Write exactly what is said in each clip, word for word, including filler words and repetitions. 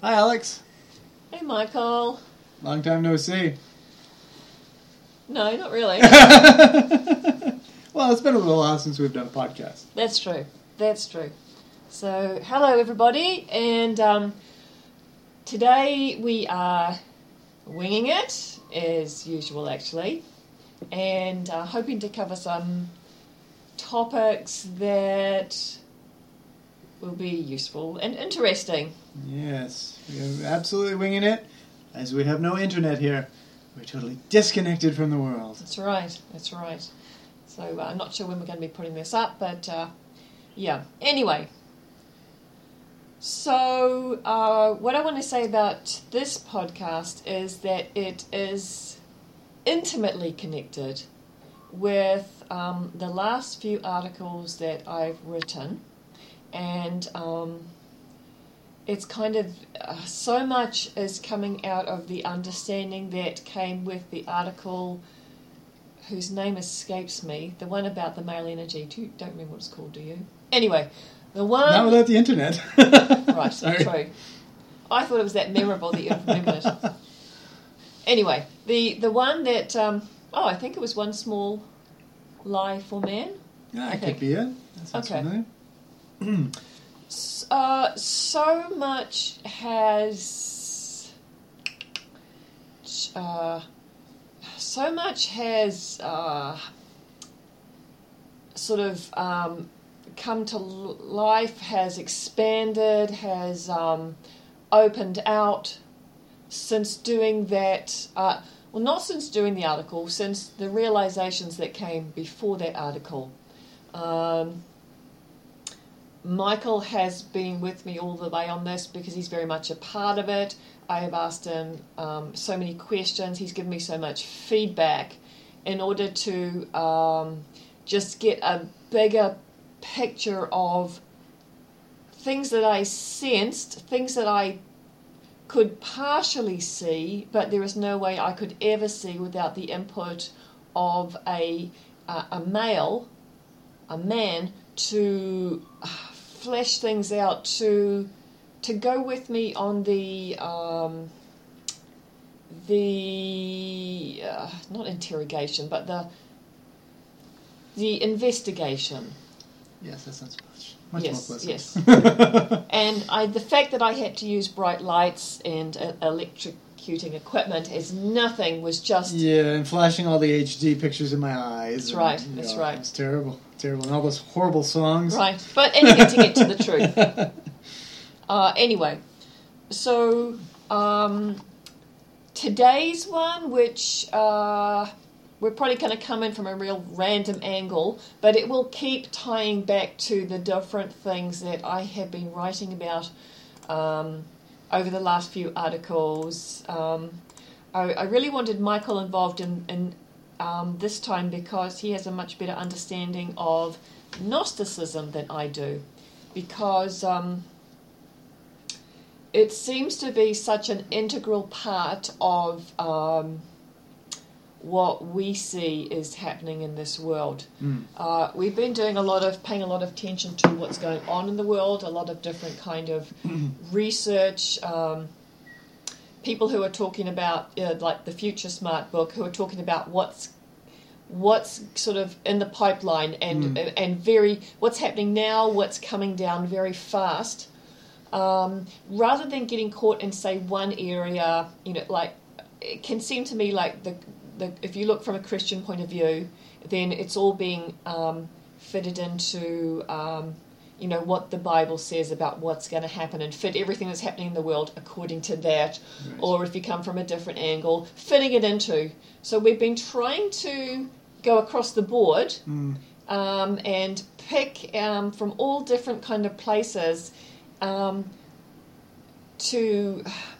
Hi, Alex. Hey, Michael. Long time no see. No, not really. Well, it's been a little while since we've done a podcast. That's true. That's true. So, hello, everybody. And um, today we are winging it, as usual, actually. And uh, hoping to cover some topics that will be useful and interesting. Yes, we are absolutely winging it, as we have no internet here. We're totally disconnected from the world. That's right, that's right. So uh, I'm not sure when we're going to be putting this up, but uh, yeah. Anyway, so uh, what I want to say about this podcast is that it is intimately connected with um, the last few articles that I've written. And um, it's kind of, uh, so much is coming out of the understanding that came with the article whose name escapes me, the one about the male energy. Do you, don't remember what it's called, do you? Anyway, the one... Not without the internet. Right, Sorry. true. I thought it was that memorable that you remembered it. Anyway, the, the one that, um, oh, I think it was One Small Lie for Man. Yeah, I that think. could be it. That sounds Okay. familiar. Uh, so much has uh, so much has uh, sort of um, come to life, has expanded, has um, opened out since doing that. Uh, well, not since doing the article, since the realizations that came before that article. Um, Michael has been with me all the way on this because he's very much a part of it. I have asked him um, so many questions. He's given me so much feedback in order to um, just get a bigger picture of things that I sensed, things that I could partially see, but there is no way I could ever see without the input of a, uh, a male, a man, to flesh things out, to to go with me on the um, the uh, not interrogation, but the the investigation. Yes, that sounds much, much Yes, more pleasant. yes. And I, the fact that I had to use bright lights and uh, electrocuting equipment as nothing was just... Yeah, and flashing all the H D pictures in my eyes. That's and, right, that's yeah, right. It's terrible, terrible. And all those horrible songs. Right, but anything to get to the truth. Uh, anyway, so um, today's one, which uh, we're probably going to come in from a real random angle, but it will keep tying back to the different things that I have been writing about um, over the last few articles. Um, I, I really wanted Michael involved in, in um, this time because he has a much better understanding of Gnosticism than I do, because um, it seems to be such an integral part of um, what we see is happening in this world. Mm. Uh, we've been doing a lot of, paying a lot of attention to what's going on in the world, a lot of different kind of research, um, people who are talking about, uh, like the Future Smart book, who are talking about what's what's sort of in the pipeline and Mm. and very what's happening now, what's coming down very fast. Um, rather than getting caught in, say, one area, you know, like, it can seem to me like the, the if you look from a Christian point of view, then it's all being um, fitted into, um, you know, what the Bible says about what's going to happen, and fit everything that's happening in the world according to that. Right. Or if you come from a different angle, fitting it into. So we've been trying to go across the board Mm. um, and pick um, from all different kind of places um, to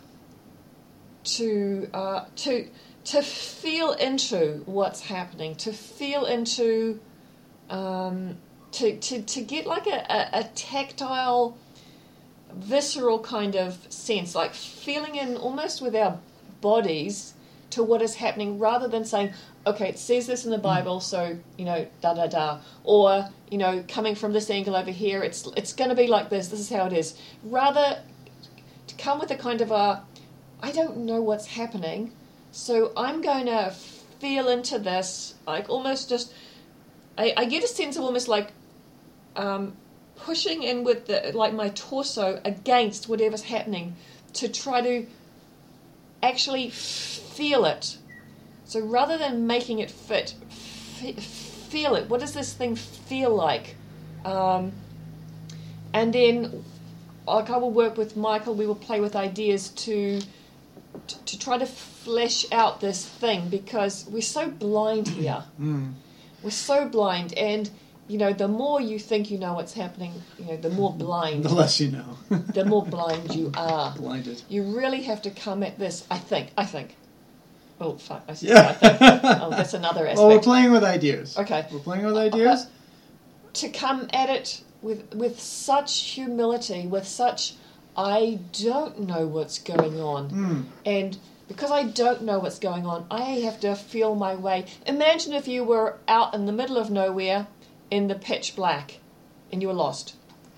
to uh, to to feel into what's happening, to feel into um, to, to to get like a, a, a tactile, visceral kind of sense, like feeling in almost with our bodies to what is happening, rather than saying, okay, it says this in the Bible, so, you know, da da da, or, you know, coming from this angle over here, it's it's going to be like this, this is how it is. Rather, to come with a kind of a, I don't know what's happening, so I'm going to feel into this, like almost just, I, I get a sense of almost like um, pushing in with the, like my torso against whatever's happening to try to actually feel it. So rather than making it fit, f- feel it. What does this thing feel like? Um, and then, like I will work with Michael, we will play with ideas to, to to try to flesh out this thing, because we're so blind here. Mm. We're so blind, and you know, the more you think you know what's happening, you know, the more blind. The less you know. The more blind you are. Blinded. You really have to come at this. I think. I think. Oh fuck! I said Yeah. I think. Oh, that's another aspect. Well, we're playing with ideas. Okay. We're playing with ideas. Uh, to come at it with with such humility, with such, I don't know what's going on, Mm. and because I don't know what's going on, I have to feel my way. Imagine if you were out in the middle of nowhere, in the pitch black, and you were lost.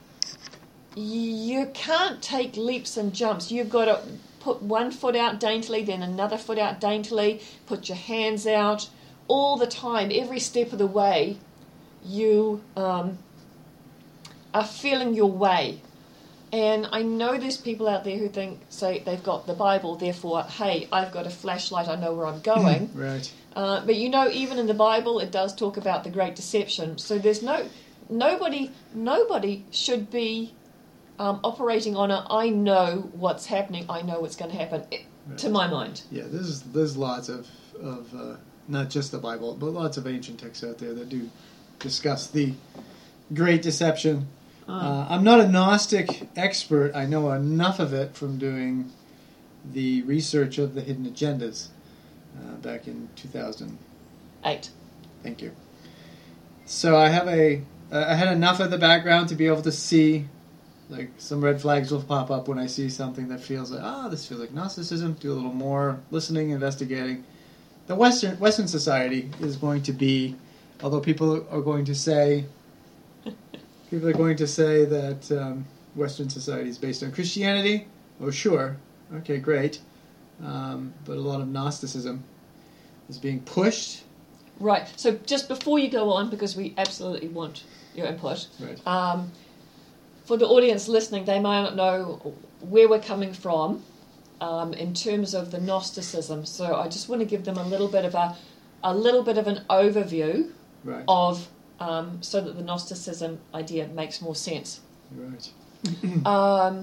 You can't take leaps and jumps. You've got to put one foot out daintily, then another foot out daintily, put your hands out all the time, every step of the way. You um, are feeling your way. And I know there's people out there who think, say, they've got the Bible, therefore, hey, I've got a flashlight, I know where I'm going. Right. Uh, but you know, even in the Bible, it does talk about the great deception. So there's no, nobody, nobody should be um, operating on a, I know what's happening, I know what's going to happen, it, Right. to my mind. Yeah, there's there's lots of of uh, not just the Bible, but lots of ancient texts out there that do discuss the great deception. Uh, I'm not a Gnostic expert. I know enough of it from doing the research of the hidden agendas uh, back in two thousand Eight. Thank you. So I have a, uh, I had enough of the background to be able to see, like, some red flags will pop up when I see something that feels like, ah, this feels like Gnosticism. Do a little more listening, investigating. The Western Western society is going to be, although people are going to say, people are going to say that um, Western society is based on Christianity. Oh, sure. Okay, great. Um, but a lot of Gnosticism is being pushed. Right. So just before you go on, because we absolutely want your input, Right. um, for the audience listening, they may not know where we're coming from um, in terms of the Gnosticism. So I just want to give them a little bit of a, a little bit of an overview Right. of, um, so that the Gnosticism idea makes more sense. Right. Um,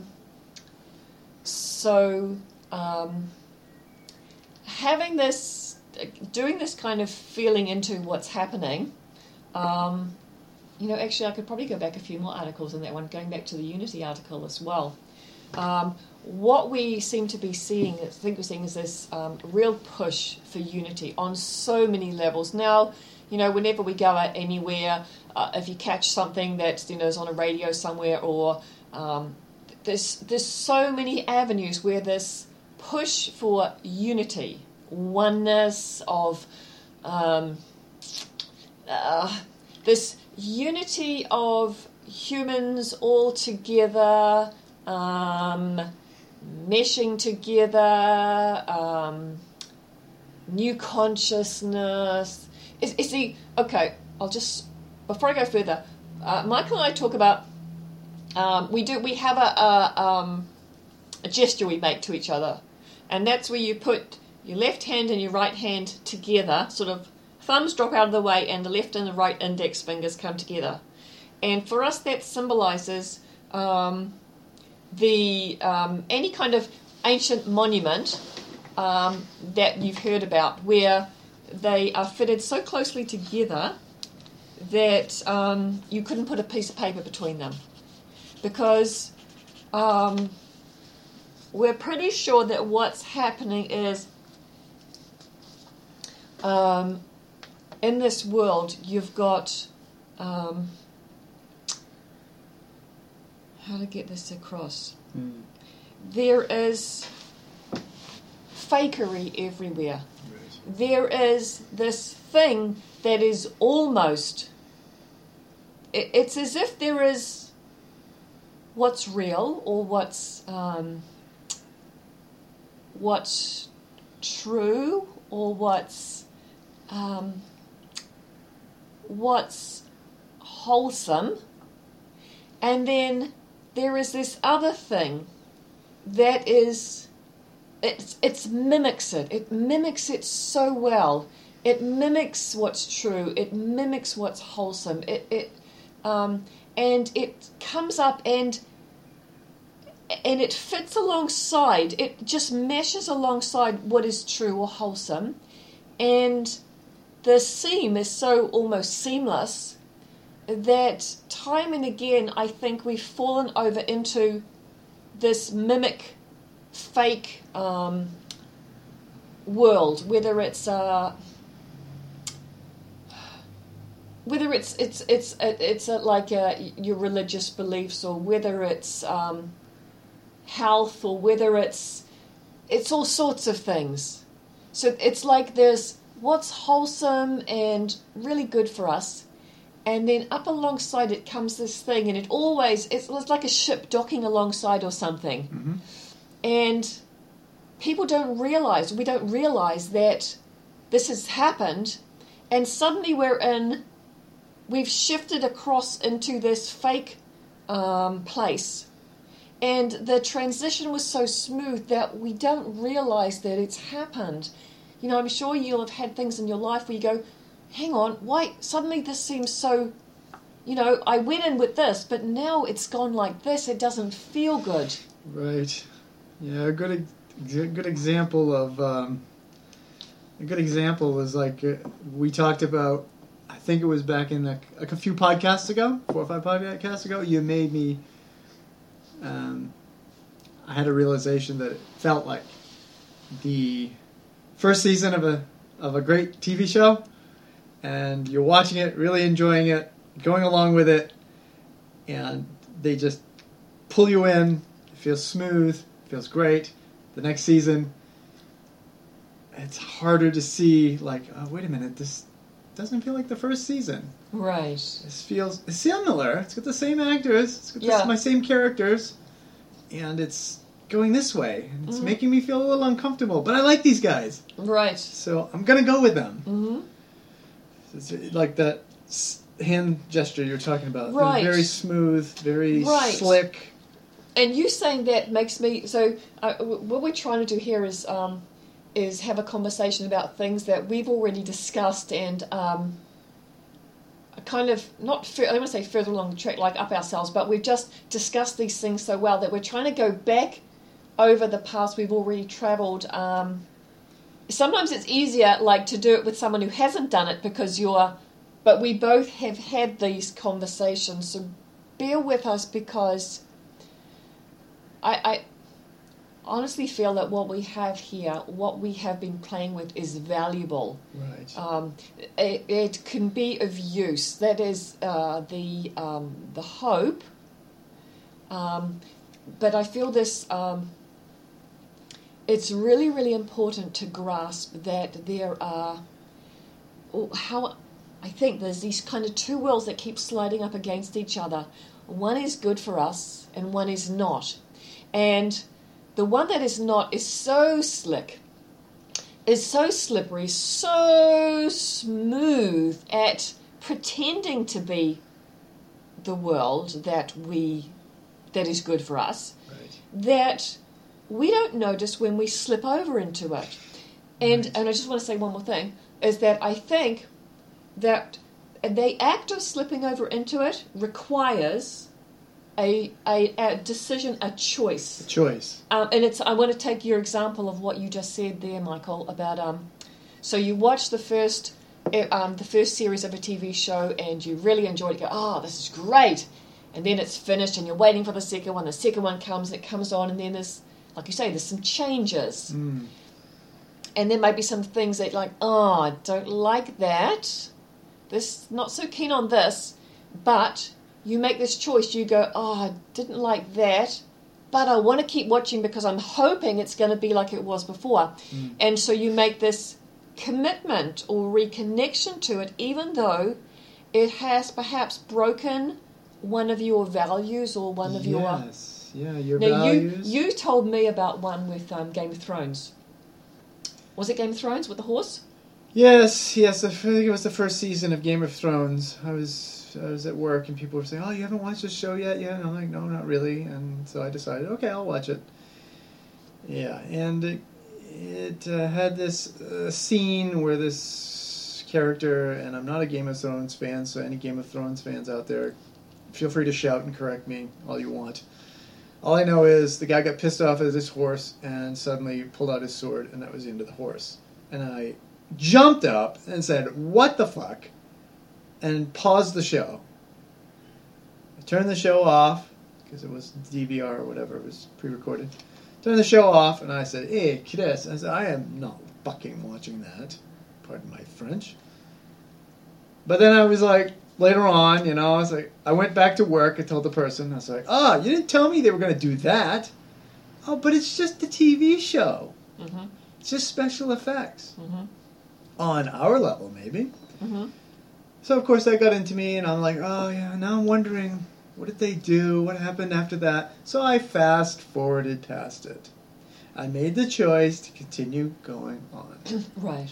so um, having this, doing this kind of feeling into what's happening. Um, You know, actually, I could probably go back a few more articles in that one, going back to the Unity article as well. Um, what we seem to be seeing, I think we're seeing, is this um, real push for unity on so many levels. Now, you know, whenever we go out anywhere, uh, if you catch something that, you know, is on a radio somewhere, or um, there's, there's so many avenues where this push for unity, oneness of um, uh, this unity of humans all together, um, meshing together, um, new consciousness. Is, is the okay? I'll just before I go further. Uh, Michael and I talk about um, we do we have a, a, um, a gesture we make to each other, and that's where you put your left hand and your right hand together, sort of. Thumbs drop out of the way and the left and the right index fingers come together. And for us that symbolises um, the um, any kind of ancient monument um, that you've heard about, where they are fitted so closely together that um, you couldn't put a piece of paper between them. Because um, we're pretty sure that what's happening is um, in this world, you've got, um, how to get this across? Mm. There is fakery everywhere. Right. There is this thing that is almost, it, it's as if there is what's real or what's um, what's true or what's um, what's wholesome, and then there is this other thing that is it it mimics it it mimics it so well. It mimics what's true. It mimics what's wholesome. It it um, and it comes up and and it fits alongside. It just meshes alongside what is true or wholesome, and the seam is so almost seamless that time and again I think we've fallen over into this mimic, fake um, world, whether it's uh, whether it's it's it's it's a, like a, your religious beliefs, or whether it's um, health, or whether it's it's all sorts of things. So it's like there's what's wholesome and really good for us, and then up alongside it comes this thing, and it always it's, it's like a ship docking alongside or something. Mm-hmm. And people don't realize, we don't realize that this has happened, and suddenly we're in, we've shifted across into this fake um, place. And the transition was so smooth that we don't realize that it's happened. You know, I'm sure you'll have had things in your life where you go, hang on, why, suddenly this seems so, you know, I went in with this, but now it's gone like this, it doesn't feel good. Right. Yeah, a good good example of um, a good example was like uh, we talked about. I think it was back in a, like a few podcasts ago, four or five podcasts ago. You made me. Um, I had a realization that it felt like the first season of a of a great T V show, and you're watching it, really enjoying it, going along with it, and they just pull you in. It feels smooth. Feels great. The next season, it's harder to see, like, oh, wait a minute, this doesn't feel like the first season. Right. This feels it's similar. It's got the same actors. It's got yeah. the, my same characters. And it's going this way. And it's mm-hmm. making me feel a little uncomfortable. But I like these guys. Right. So I'm going to go with them. Mm-hmm. It's like that hand gesture you're talking about. Right. Very smooth, very right. slick. And you saying that makes me so. Uh, what we're trying to do here is um, is have a conversation about things that we've already discussed and um, kind of not. I don't want to say further along the track, like up ourselves, but we've just discussed these things so well that we're trying to go back over the past we've already travelled. Um, sometimes it's easier, like to do it with someone who hasn't done it because you're. But we both have had these conversations, so bear with us because. I, I honestly feel that what we have here, what we have been playing with, is valuable. Right. Um, it, it can be of use. That is uh, the um, the hope. Um, but I feel this. Um, it's really, really important to grasp that there are. How I think there's these kind of two worlds that keep sliding up against each other. One is good for us, and one is not. And the one that is not is so slick, is so slippery, so smooth at pretending to be the world that we, that is good for us, right. that we don't notice when we slip over into it. And right. and I just want to say one more thing, is that I think that the act of slipping over into it requires A, a, a decision, a choice. A choice. Um, and it's. I want to take your example of what you just said there, Michael, about um. So you watch the first, um, the first series of a T V show, and you really enjoyed it. You go, oh, this is great, and then it's finished, and you're waiting for the second one. The second one comes, and it comes on, and then there's, like you say, there's some changes, mm. and there might be some things that like, oh, I don't like that. This not so keen on this, but. You make this choice, you go, oh, I didn't like that, but I want to keep watching because I'm hoping it's going to be like it was before. Mm. And so you make this commitment or reconnection to it, even though it has perhaps broken one of your values or one of yes, your... Yes, Yeah, your now, values. you you told me about one with um, Game of Thrones. Was it Game of Thrones with the horse? Yes, yes. I think it was the first season of Game of Thrones. I was I was at work and people were saying, "Oh, you haven't watched the show yet?" Yeah, and I'm like, "No, not really." And so I decided, okay, I'll watch it. Yeah, and it, it uh, had this uh, scene where this character, and I'm not a Game of Thrones fan, so any Game of Thrones fans out there, feel free to shout and correct me all you want. All I know is the guy got pissed off at his horse and suddenly pulled out his sword, and that was the end of the horse. And I jumped up and said, "What the fuck?" and paused the show. I turned the show off, because it was D V R or whatever, it was pre-recorded. Turned the show off, and I said, "Hey, Chris," I said, "I am not fucking watching that." Pardon my French. But then I was like, later on, you know, I was like, I went back to work and told the person, I was like, "Oh, you didn't tell me they were going to do that." "Oh, but it's just a T V show. Mm-hmm. It's just special effects." Mm-hmm. On our level, maybe. Mm-hmm. So, of course, that got into me, and I'm like, oh, yeah, now I'm wondering, what did they do? What happened after that? So I fast-forwarded past it. I made the choice to continue going on. Right.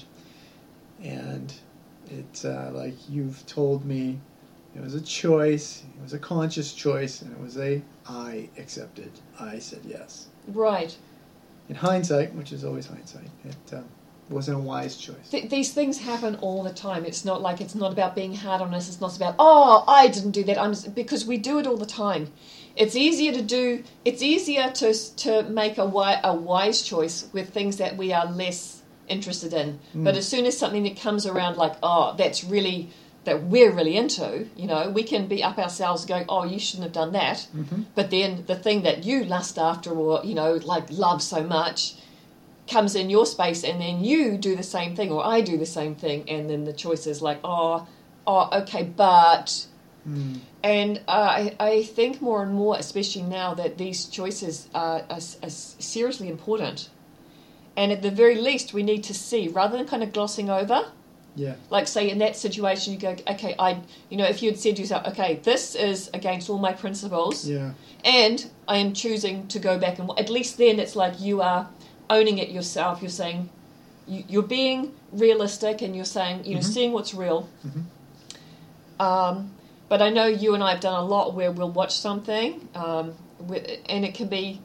And it's uh, like you've told me, it was a choice, it was a conscious choice, and it was a, I accepted. I said yes. Right. In hindsight, which is always hindsight, it um, wasn't a wise choice. Th- these things happen all the time. It's not like it's not about being hard on us. It's not about, oh, I didn't do that. I'm just, because we do it all the time. It's easier to do. It's easier to to make a wi- a wise choice with things that we are less interested in. Mm. But as soon as something that comes around, like, oh, that's really that we're really into, you know, we can be up ourselves going, oh, you shouldn't have done that. Mm-hmm. But then the thing that you lust after, or you know, like love so much, comes in your space, and then you do the same thing, or I do the same thing, and then the choice is like, oh, oh, okay, but, mm. and uh, I, I think more and more, especially now, that these choices are, are, are seriously important, and at the very least, we need to see, rather than kind of glossing over. Yeah. Like, say, in that situation, you go, okay, I, you know, if you had said to yourself, okay, this is against all my principles, yeah, and I am choosing to go back, and at least then it's like you are owning it yourself. You're saying, you, you're being realistic, and you're saying, you know, mm-hmm. seeing what's real. Mm-hmm. Um, but I know you and I have done a lot where we'll watch something, um, with, and it can be,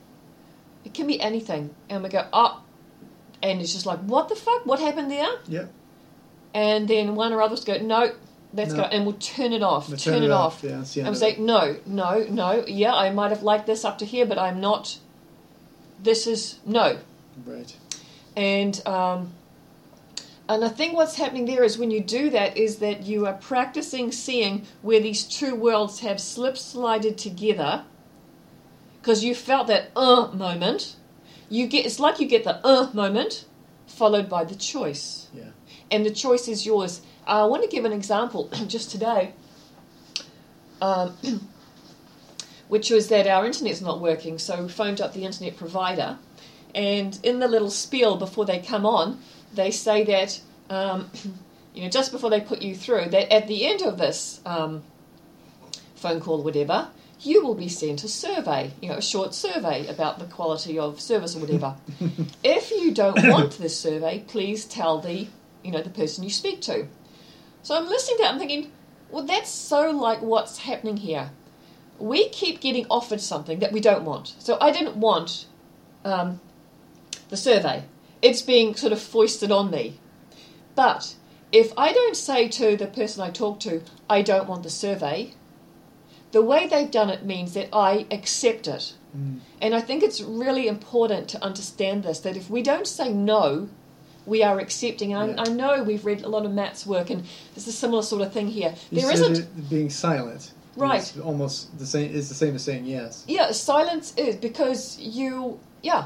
it can be anything, and we go, oh, and it's just like, what the fuck? What happened there? Yeah. And then one or others go, no, let's no. go, and we'll turn it off. We'll turn, turn it, it off. off. Yeah, that's the end and of say, it. no, no, no. Yeah, I might have liked this up to here, but I'm not. This is no. Right. And um, and I think what's happening there is when you do that is that you are practicing seeing where these two worlds have slip slided together, because you felt that uh moment. You get it's like you get the uh moment followed by the choice. Yeah. And the choice is yours. Uh, I want to give an example just today, um, which was that our internet's not working, so we phoned up the internet provider, and in the little spiel before they come on, they say that, um, you know, just before they put you through, that at the end of this um, phone call or whatever, you will be sent a survey, you know, a short survey about the quality of service or whatever. If you don't want this survey, please tell the, you know, the person you speak to. So I'm listening to it, I'm thinking, well, that's so like what's happening here. We keep getting offered something that we don't want. So I didn't want um, the survey. It's being sort of foisted on me. But if I don't say to the person I talk to, I don't want the survey, the way they've done it means that I accept it. Mm. And I think it's really important to understand this, that if we don't say no, we are accepting. And yeah. I, I know we've read a lot of Matt's work, and there's a similar sort of thing here. He there said isn't it, being silent. Right. Is almost the same. Is the same as saying yes. Yeah, silence is because you. Yeah.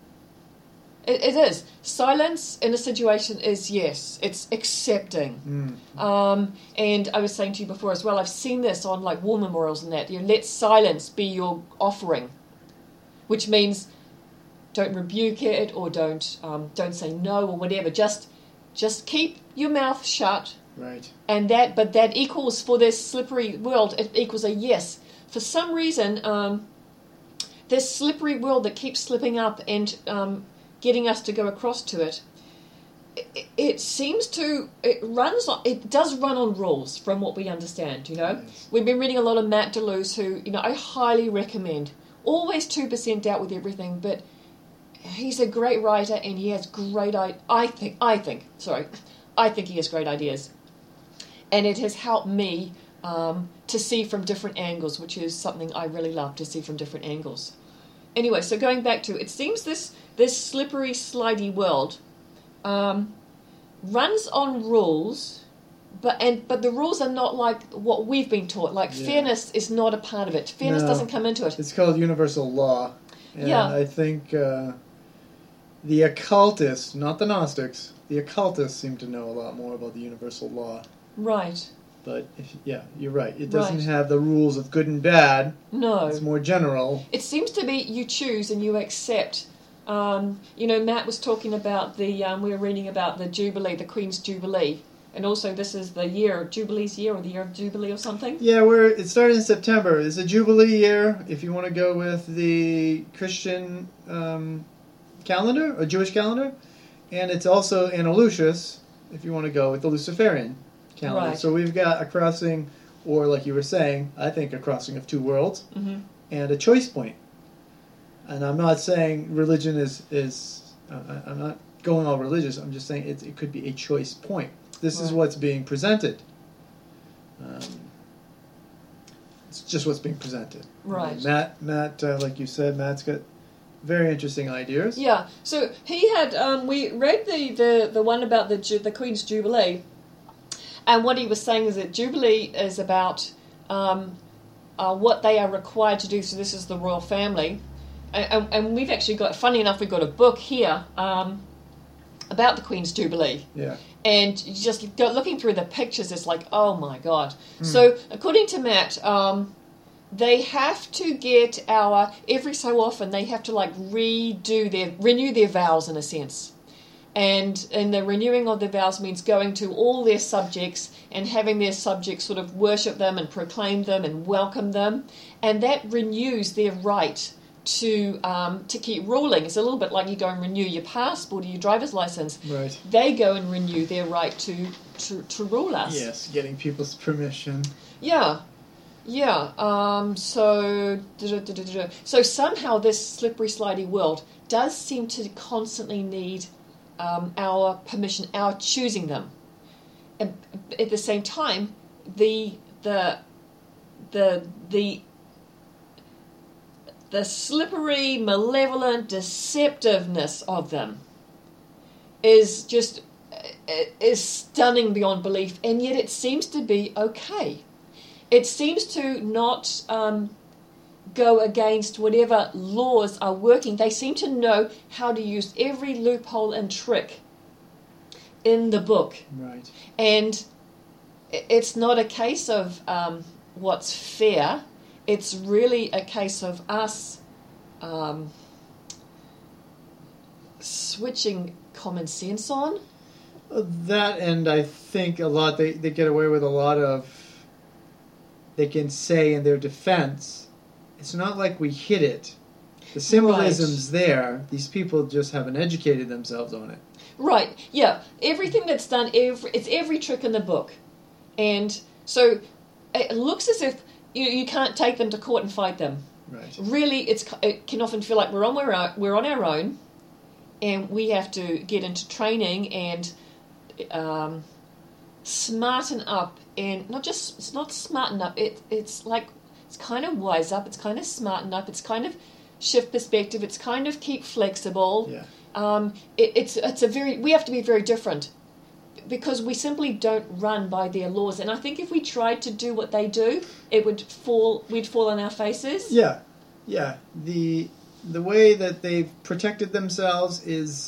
It, it is. Silence in a situation is yes. It's accepting. Mm. Um, and I was saying to you before as well, I've seen this on like war memorials and that. You know, let silence be your offering, which means don't rebuke it or don't um, don't say no or whatever. Just just keep your mouth shut. Right. And that, but that equals for this slippery world. It equals a yes. For some reason, um, this slippery world that keeps slipping up and um, getting us to go across to it, it, it seems to, it runs on, it does run on rules from what we understand, you know. Yes. We've been reading a lot of Matt Deleuze, who, you know, I highly recommend. Always two percent out with everything, but he's a great writer and he has great, I, I think, I think, sorry, I think he has great ideas. And it has helped me um, to see from different angles, which is something I really love, to see from different angles. Anyway, so going back to, it seems this, this slippery, slidey world um, runs on rules, but and but the rules are not like what we've been taught. Like Yeah. fairness is not a part of it. Fairness No. doesn't come into it. It's called universal law. And Yeah. I think uh, the occultists, not the Gnostics, the occultists seem to know a lot more about the universal law. Right. But, if, yeah, you're right. It doesn't Right. have the rules of good and bad. No. It's more general. It seems to be you choose and you accept. Um, you know, Matt was talking about the, um, we were reading about the Jubilee, the Queen's Jubilee. And also this is the year, Jubilee's year, or the year of Jubilee or something. Yeah, we're, it started in September. It's a Jubilee year, if you want to go with the Christian um, calendar, or Jewish calendar. And it's also Andalusius, if you want to go with the Luciferian calendar. Right. So we've got a crossing, or like you were saying, I think a crossing of two worlds, Mm-hmm. and a choice point. And I'm not saying religion is, is uh, I- I'm not going all religious, I'm just saying it, it could be a choice point. This is Right. what's being presented. Um, it's just what's being presented. Right. Matt, Matt, uh, like you said, Matt's got very interesting ideas. Yeah, so he had, um, we read the, the, the one about the Ju- the Queen's Jubilee, and what he was saying is that Jubilee is about um, uh, what they are required to do, so this is the royal family, and, and, and we've actually got, funny enough, we've got a book here um, about the Queen's Jubilee. Yeah. And you just go looking through the pictures, it's like, oh my God. Mm. So, according to Matt, um, they have to get our, every so often, they have to like redo their, renew their vows in a sense. And, and the renewing of their vows means going to all their subjects and having their subjects sort of worship them and proclaim them and welcome them. And that renews their right to um, to keep ruling. It's a little bit like you go and renew your passport or your driver's license. Right. They go and renew their right to, to, to rule us. Yes, getting people's permission. Yeah. Yeah. Um, so, so somehow this slippery, slidey world does seem to constantly need um, our permission, our choosing them. And at the same time, the the the the the slippery, malevolent deceptiveness of them is just is stunning beyond belief, and yet it seems to be okay. It seems to not um, go against whatever laws are working. They seem to know how to use every loophole and trick in the book. Right. And it's not a case of um, what's fair. It's really a case of us um, switching common sense on. That, and I think a lot, they, they get away with a lot of, they can say in their defense, it's not like we hid it. The symbolism's right. there. These people just haven't educated themselves on it. Right, yeah. Everything that's done, every, it's every trick in the book. And so it looks as if you, you can't take them to court and fight them. Right. Really, it's it can often feel like we're on, we're, we're on our own, and we have to get into training and um, smarten up. And not just, it's not smarten up, it, it's like, it's kind of wise up, it's kind of smarten up, it's kind of shift perspective, it's kind of keep flexible. Yeah. Um, it, it's it's a very, we have to be very different because we simply don't run by their laws. And I think if we tried to do what they do, it would fall, we'd fall on our faces. Yeah, yeah. The the way that they've protected themselves is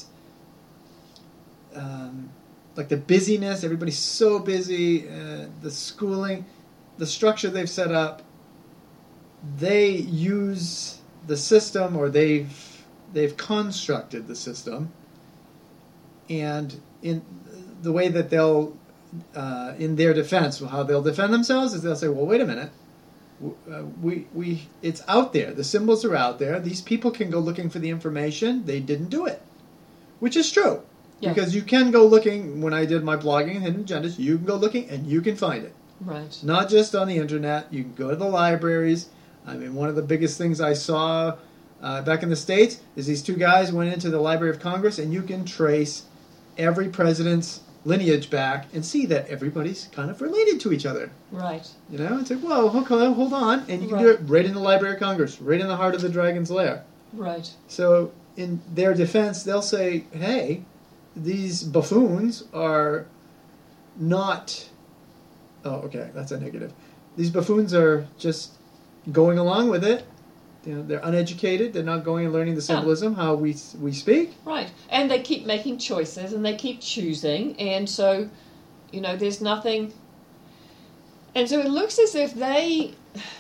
um, like the busyness. Everybody's so busy. Uh, the schooling, the structure they've set up. They use the system, or they've they've constructed the system, and in the way that they'll, uh, in their defense, how they'll defend themselves is they'll say, well, wait a minute, Uh, we we it's out there. The symbols are out there. These people can go looking for the information. They didn't do it, which is true. Yeah. Because you can go looking. When I did my blogging, Hidden Agendas, you can go looking and you can find it. Right. Not just on the internet. You can go to the libraries. I mean, one of the biggest things I saw uh, back in the States is these two guys went into the Library of Congress, and you can trace every president's lineage back and see that everybody's kind of related to each other. Right. You know, it's like, whoa, okay, hold on. And you can Right. do it right in the Library of Congress, right in the heart of the dragon's lair. Right. So in their defense, they'll say, hey, these buffoons are not... Oh, okay, that's a negative. These buffoons are just going along with it. You know, they're uneducated. They're not going and learning the symbolism, how we we speak. Right. And they keep making choices and they keep choosing. And so, you know, there's nothing... And so it looks as if they...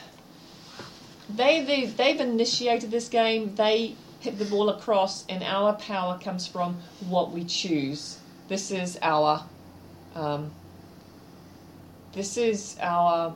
They, they, they've initiated this game. They hit the ball across, and our power comes from what we choose. This is our... Um, this is our...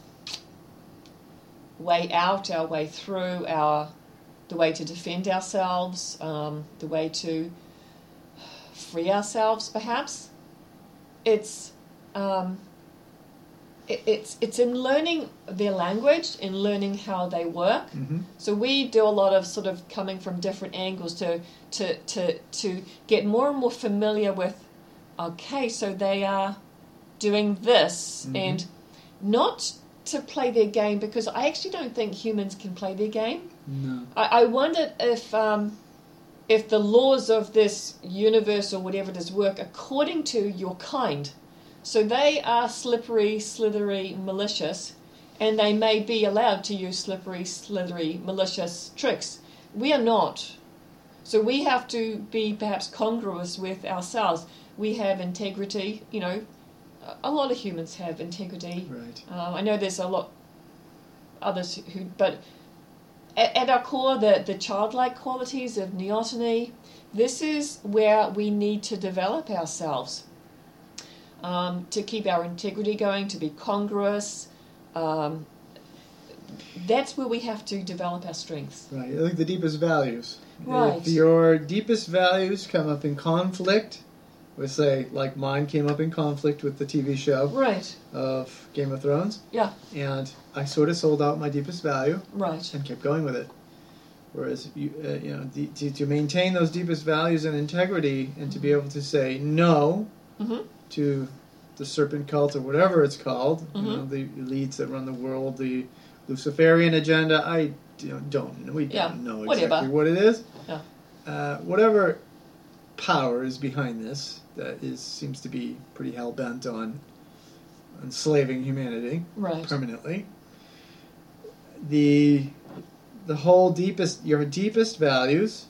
way out, our way through, our the way to defend ourselves, um, the way to free ourselves, perhaps. It's um, it, it's it's in learning their language, in learning how they work. Mm-hmm. So we do a lot of sort of coming from different angles to to to to get more and more familiar with. Okay, so they are doing this, Mm-hmm. and not to play their game, because I actually don't think humans can play their game. No. I, I wondered if um, if the laws of this universe or whatever it is work according to your kind. So they are slippery, slithery, malicious, and they may be allowed to use slippery, slithery, malicious tricks. We are not. So we have to be perhaps congruous with ourselves. We have integrity, you know. A lot of humans have integrity. Right. Um, I know there's a lot others who, but at, at our core, the, the childlike qualities of neoteny, this is where we need to develop ourselves um, to keep our integrity going, to be congruous. Um, that's where we have to develop our strengths. Right. I think the deepest values. Right. If your deepest values come up in conflict, we say, like mine came up in conflict with the T V show Right. of Game of Thrones. Yeah. And I sort of sold out my deepest value Right. and kept going with it. Whereas, you, uh, you know, the, to, to maintain those deepest values and integrity, and to be able to say no Mm-hmm. to the serpent cult or whatever it's called, Mm-hmm. you know, the elites that run the world, the Luciferian agenda, I don't, don't we Yeah, don't know whatever. exactly what it is. Yeah. Uh, whatever power is behind this, that is seems to be pretty hell bent on enslaving humanity Right. permanently. The the whole deepest your deepest values,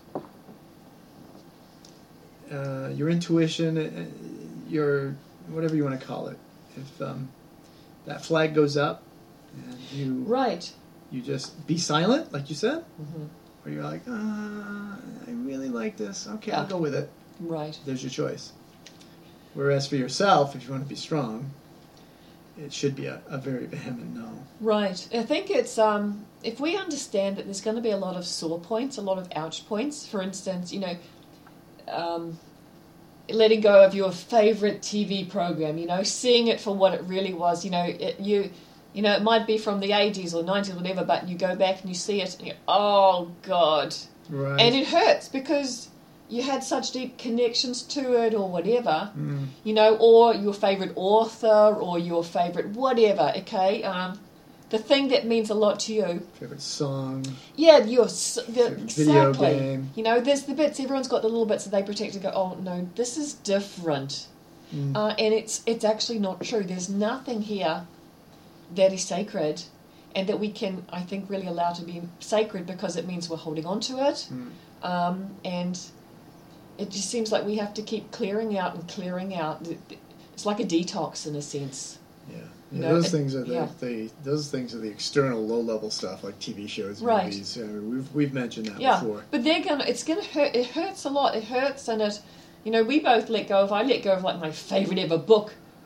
uh, your intuition, uh, your whatever you want to call it. If um, that flag goes up and you Right. you just be silent, like you said, Mm-hmm. or you're like, uh, I really like this. Okay, Yeah. I'll go with it. Right. There's your choice. Whereas for yourself, if you want to be strong, it should be a, a very vehement no. Right. I think it's um, if we understand that there's going to be a lot of sore points, a lot of ouch points. For instance, you know, um, letting go of your favorite T V program. You know, seeing it for what it really was. You know, it, you, you know, it might be from the eighties or nineties, or whatever, but you go back and you see it, and you, oh God, Right. and it hurts because you had such deep connections to it or whatever, Mm. you know, or your favourite author or your favourite whatever, okay? Um, the thing that means a lot to you. Favorite song. Yeah, your s- the, Favorite exactly. video game. You know, there's the bits, everyone's got the little bits that they protect and go, oh no, this is different. Mm. Uh, and it's it's actually not true. There's nothing here that is sacred and that we can, I think, really allow to be sacred, because it means we're holding on to it. Mm. Um, and it just seems like we have to keep clearing out and clearing out. It's like a detox in a sense. Yeah. You Yeah, know, those it- things are the, yeah. the those things are the external low level stuff, like T V shows, Right. movies. Uh, we've we've mentioned that Yeah, before. but they're gonna. It's gonna hurt. It hurts a lot. It hurts, and it. You know, we both let go of. I let go of like my favorite ever book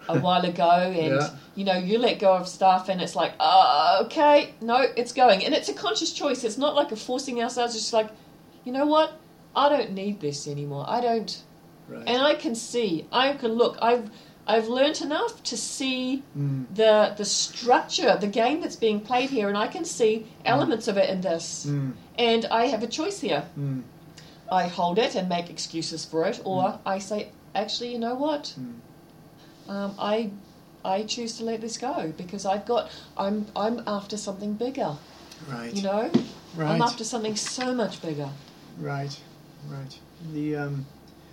a while ago, and Yeah. you know, you let go of stuff, and it's like, oh, okay, no, it's going, and it's a conscious choice. It's not like a forcing ourselves. It's just like, you know what, I don't need this anymore. I don't, Right. and I can see, I can look. I've I've learnt enough to see Mm. the the structure, the game that's being played here, and I can see elements of it in this, Mm. and I have a choice here. Mm. I hold it and make excuses for it, or I say, actually, you know what? Mm. Um, I I choose to let this go because I've got I'm I'm after something bigger. Right. You know, Right. I'm after something so much bigger. Right. Right. The um.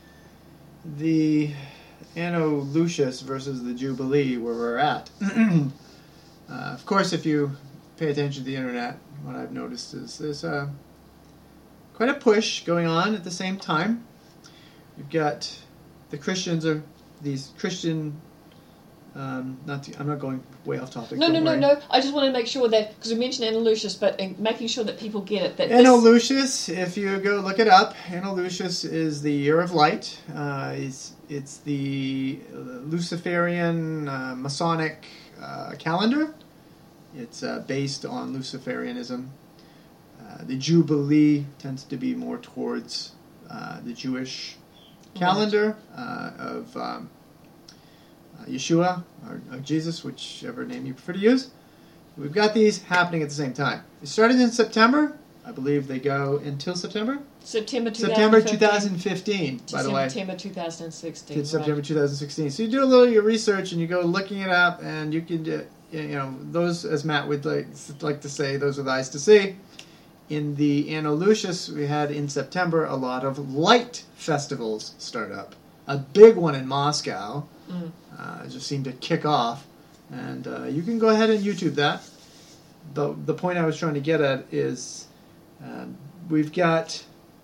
The Anno Lucius versus the Jubilee, where we're at. uh, of course, if you pay attention to the internet, what I've noticed is there's uh, quite a push going on at the same time. You've got the Christians are these Christian. Um, not to, I'm not going way off topic. No, no, don't no, worry. no. I just want to make sure that because we mentioned Anna Lucius, but in making sure that people get it. That Anno this, Lucius, if you go look it up, Anno Lucius is the year of light. Uh, it's, it's the Luciferian uh, Masonic uh, calendar. It's uh, based on Luciferianism. Uh, the Jubilee tends to be more towards uh, the Jewish calendar uh, of um, uh, Yeshua or, or Jesus, whichever name you prefer to use. We've got these happening at the same time. It started in September. I believe they go until September. September two thousand September fifteen twenty fifteen, by the way. September two thousand sixteen. To September right. twenty sixteen. So you do a little of your research and you go looking it up, and you can, uh, you know, those, as Matt would like, like to say, those are the eyes to see. In the Anno Lucius, we had in September a lot of light festivals start up. A big one in Moscow Mm. uh, just seemed to kick off, and uh, you can go ahead and YouTube that. The the point I was trying to get at is um, we've got.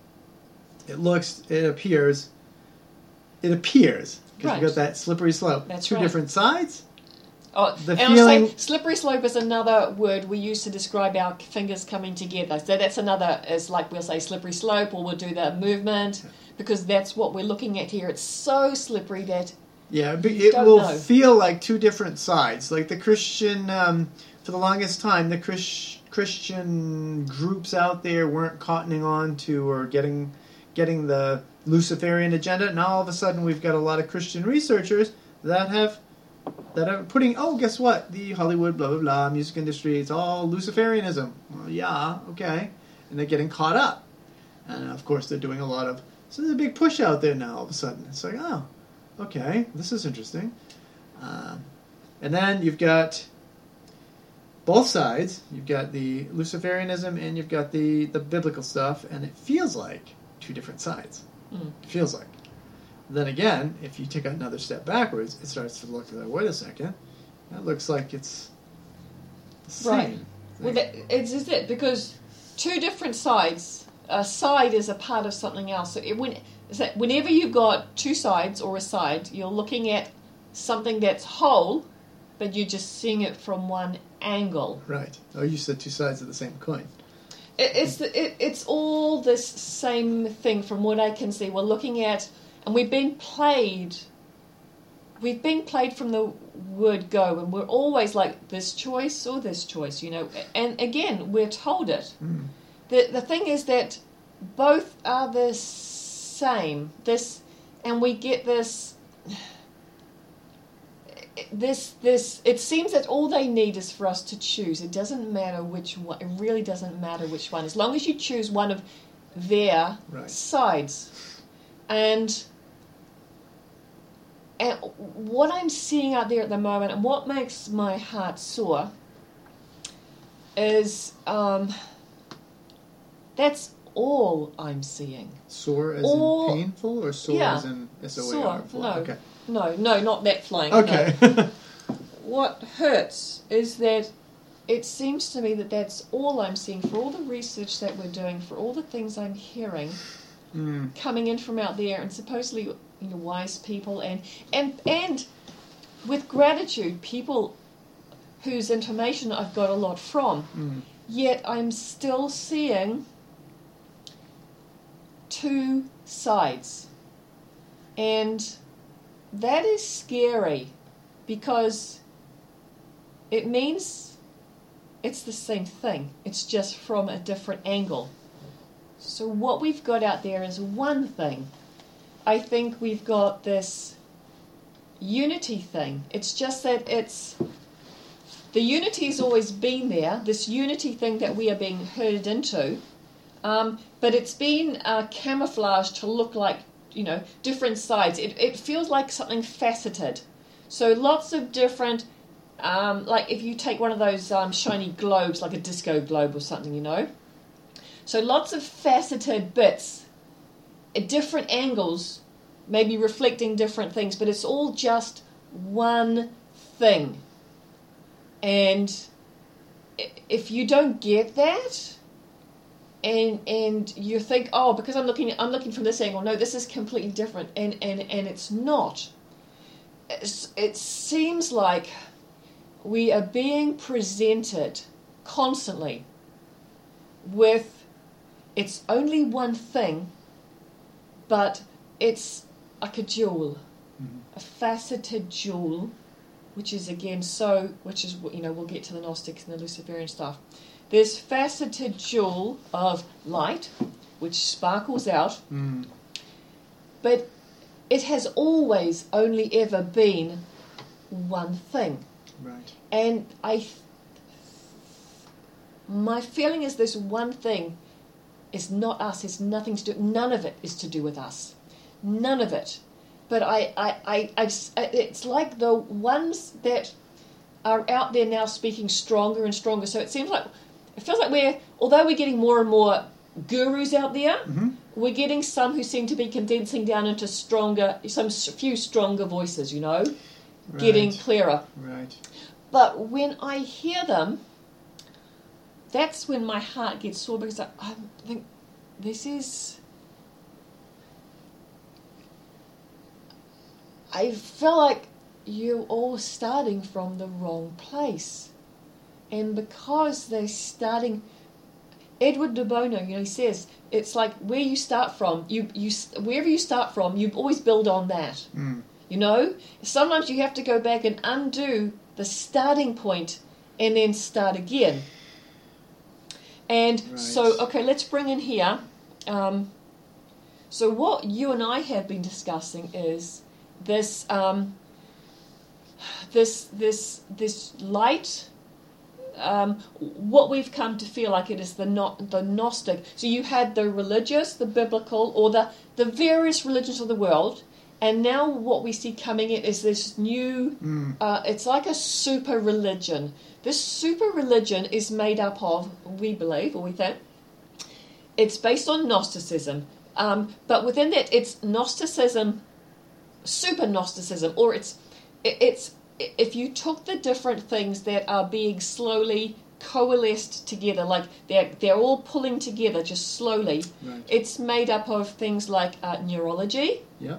It looks, it appears, it appears because Right. we've got that slippery slope. That's Two right. different sides. Oh, The and feeling- I'll say slippery slope is another word we use to describe our fingers coming together. So that's another, is like we'll say slippery slope, or we'll do the movement, because that's what we're looking at here. It's so slippery that Yeah, but it Don't will know. feel like two different sides. Like the Christian, um, for the longest time, the Chris, Christian groups out there weren't cottoning on to or getting getting the Luciferian agenda. Now all of a sudden we've got a lot of Christian researchers that have that are putting, oh, guess what? The Hollywood, blah, blah, blah, music industry, it's all Luciferianism. Well, yeah, okay. And they're getting caught up. And of course they're doing a lot of, so there's a big push out there now all of a sudden. It's like, oh, okay, this is interesting. Um, and then you've got both sides. You've got the Luciferianism and you've got the, the biblical stuff, and it feels like two different sides. Mm. It feels like. Then again, if you take another step backwards, it starts to look like, wait a second, that looks like it's the same. Right. thing. Well, that, it's is it because two different sides. A side is a part of something else. So it, when is that whenever you've got two sides or a side, you're looking at something that's whole, but you're just seeing it from one angle. Right. Oh, you said two sides of the same coin. It, it's the, it, it's all this same thing from what I can see. We're looking at, and we've been played. We've been played from the word go, and we're always like this choice or this choice, you know. And again, we're told it. Mm. The the thing is that both are the same. This, and we get this. This this. It seems that all they need is for us to choose. It doesn't matter which one. It really doesn't matter which one, as long as you choose one of their Right. sides. And and what I'm seeing out there at the moment, and what makes my heart sore, is um, that's all I'm seeing. Sore as All- in painful, or sore yeah. as in S O A Sore, R? no. Okay. No, no, not that flying. no. Okay. What hurts is that it seems to me that that's all I'm seeing for all the research that we're doing, for all the things I'm hearing mm. coming in from out there, and supposedly, you know, wise people, and and and with gratitude, people whose information I've got a lot from. Mm. Yet I'm still seeing two sides, and that is scary, because it means it's the same thing. It's just from a different angle. So what we've got out there is one thing. I think we've got this unity thing. It's just that it's, the unity's always been there, this unity thing that we are being herded into, um, but it's been uh, camouflaged to look like, you know, different sides. It, it feels like something faceted. So lots of different, um, like if you take one of those um, shiny globes, like a disco globe or something, you know. So lots of faceted bits at different angles, maybe reflecting different things, but it's all just one thing. And if you don't get that, and and you think, oh, because I'm looking I'm looking from this angle, no, this is completely different, and and, and it's not. It's, it seems like we are being presented constantly with it's only one thing, but it's like a jewel, mm-hmm. a faceted jewel, which is again so, which is, you know, we'll get to the Gnostics and the Luciferian stuff. This faceted jewel of light, which sparkles out, mm. but it has always only ever been one thing. Right. And I, my feeling is this one thing is not us. It's nothing to do. None of it is to do with us. None of it. But I, I, I, I, it's like the ones that are out there now speaking stronger and stronger. So it seems like, it feels like we're, although we're getting more and more gurus out there, mm-hmm. we're getting some who seem to be condensing down into stronger, some few stronger voices, you know, right. getting clearer. Right. But when I hear them, that's when my heart gets sore, because I, I think this is, I feel like you're all starting from the wrong place. And because they're starting, Edward de Bono, you know, he says, it's like where you start from, you, you wherever you start from, you always build on that. Mm. You know? Sometimes you have to go back and undo the starting point and then start again. And right. so, okay, let's bring in here. Um, so what you and I have been discussing is this, um, this, this, this light. Um, what we've come to feel like it is the not the Gnostic. So you had the religious, the biblical, or the the various religions of the world, and now what we see coming in is this new. Mm. Uh, it's like a super religion. This super religion is made up of, we believe, or we think, it's based on Gnosticism, um, but within that, it's Gnosticism, super Gnosticism, or it's it, it's. If you took the different things that are being slowly coalesced together, like they're they're all pulling together just slowly, right. It's made up of things like uh, neurology. Yeah.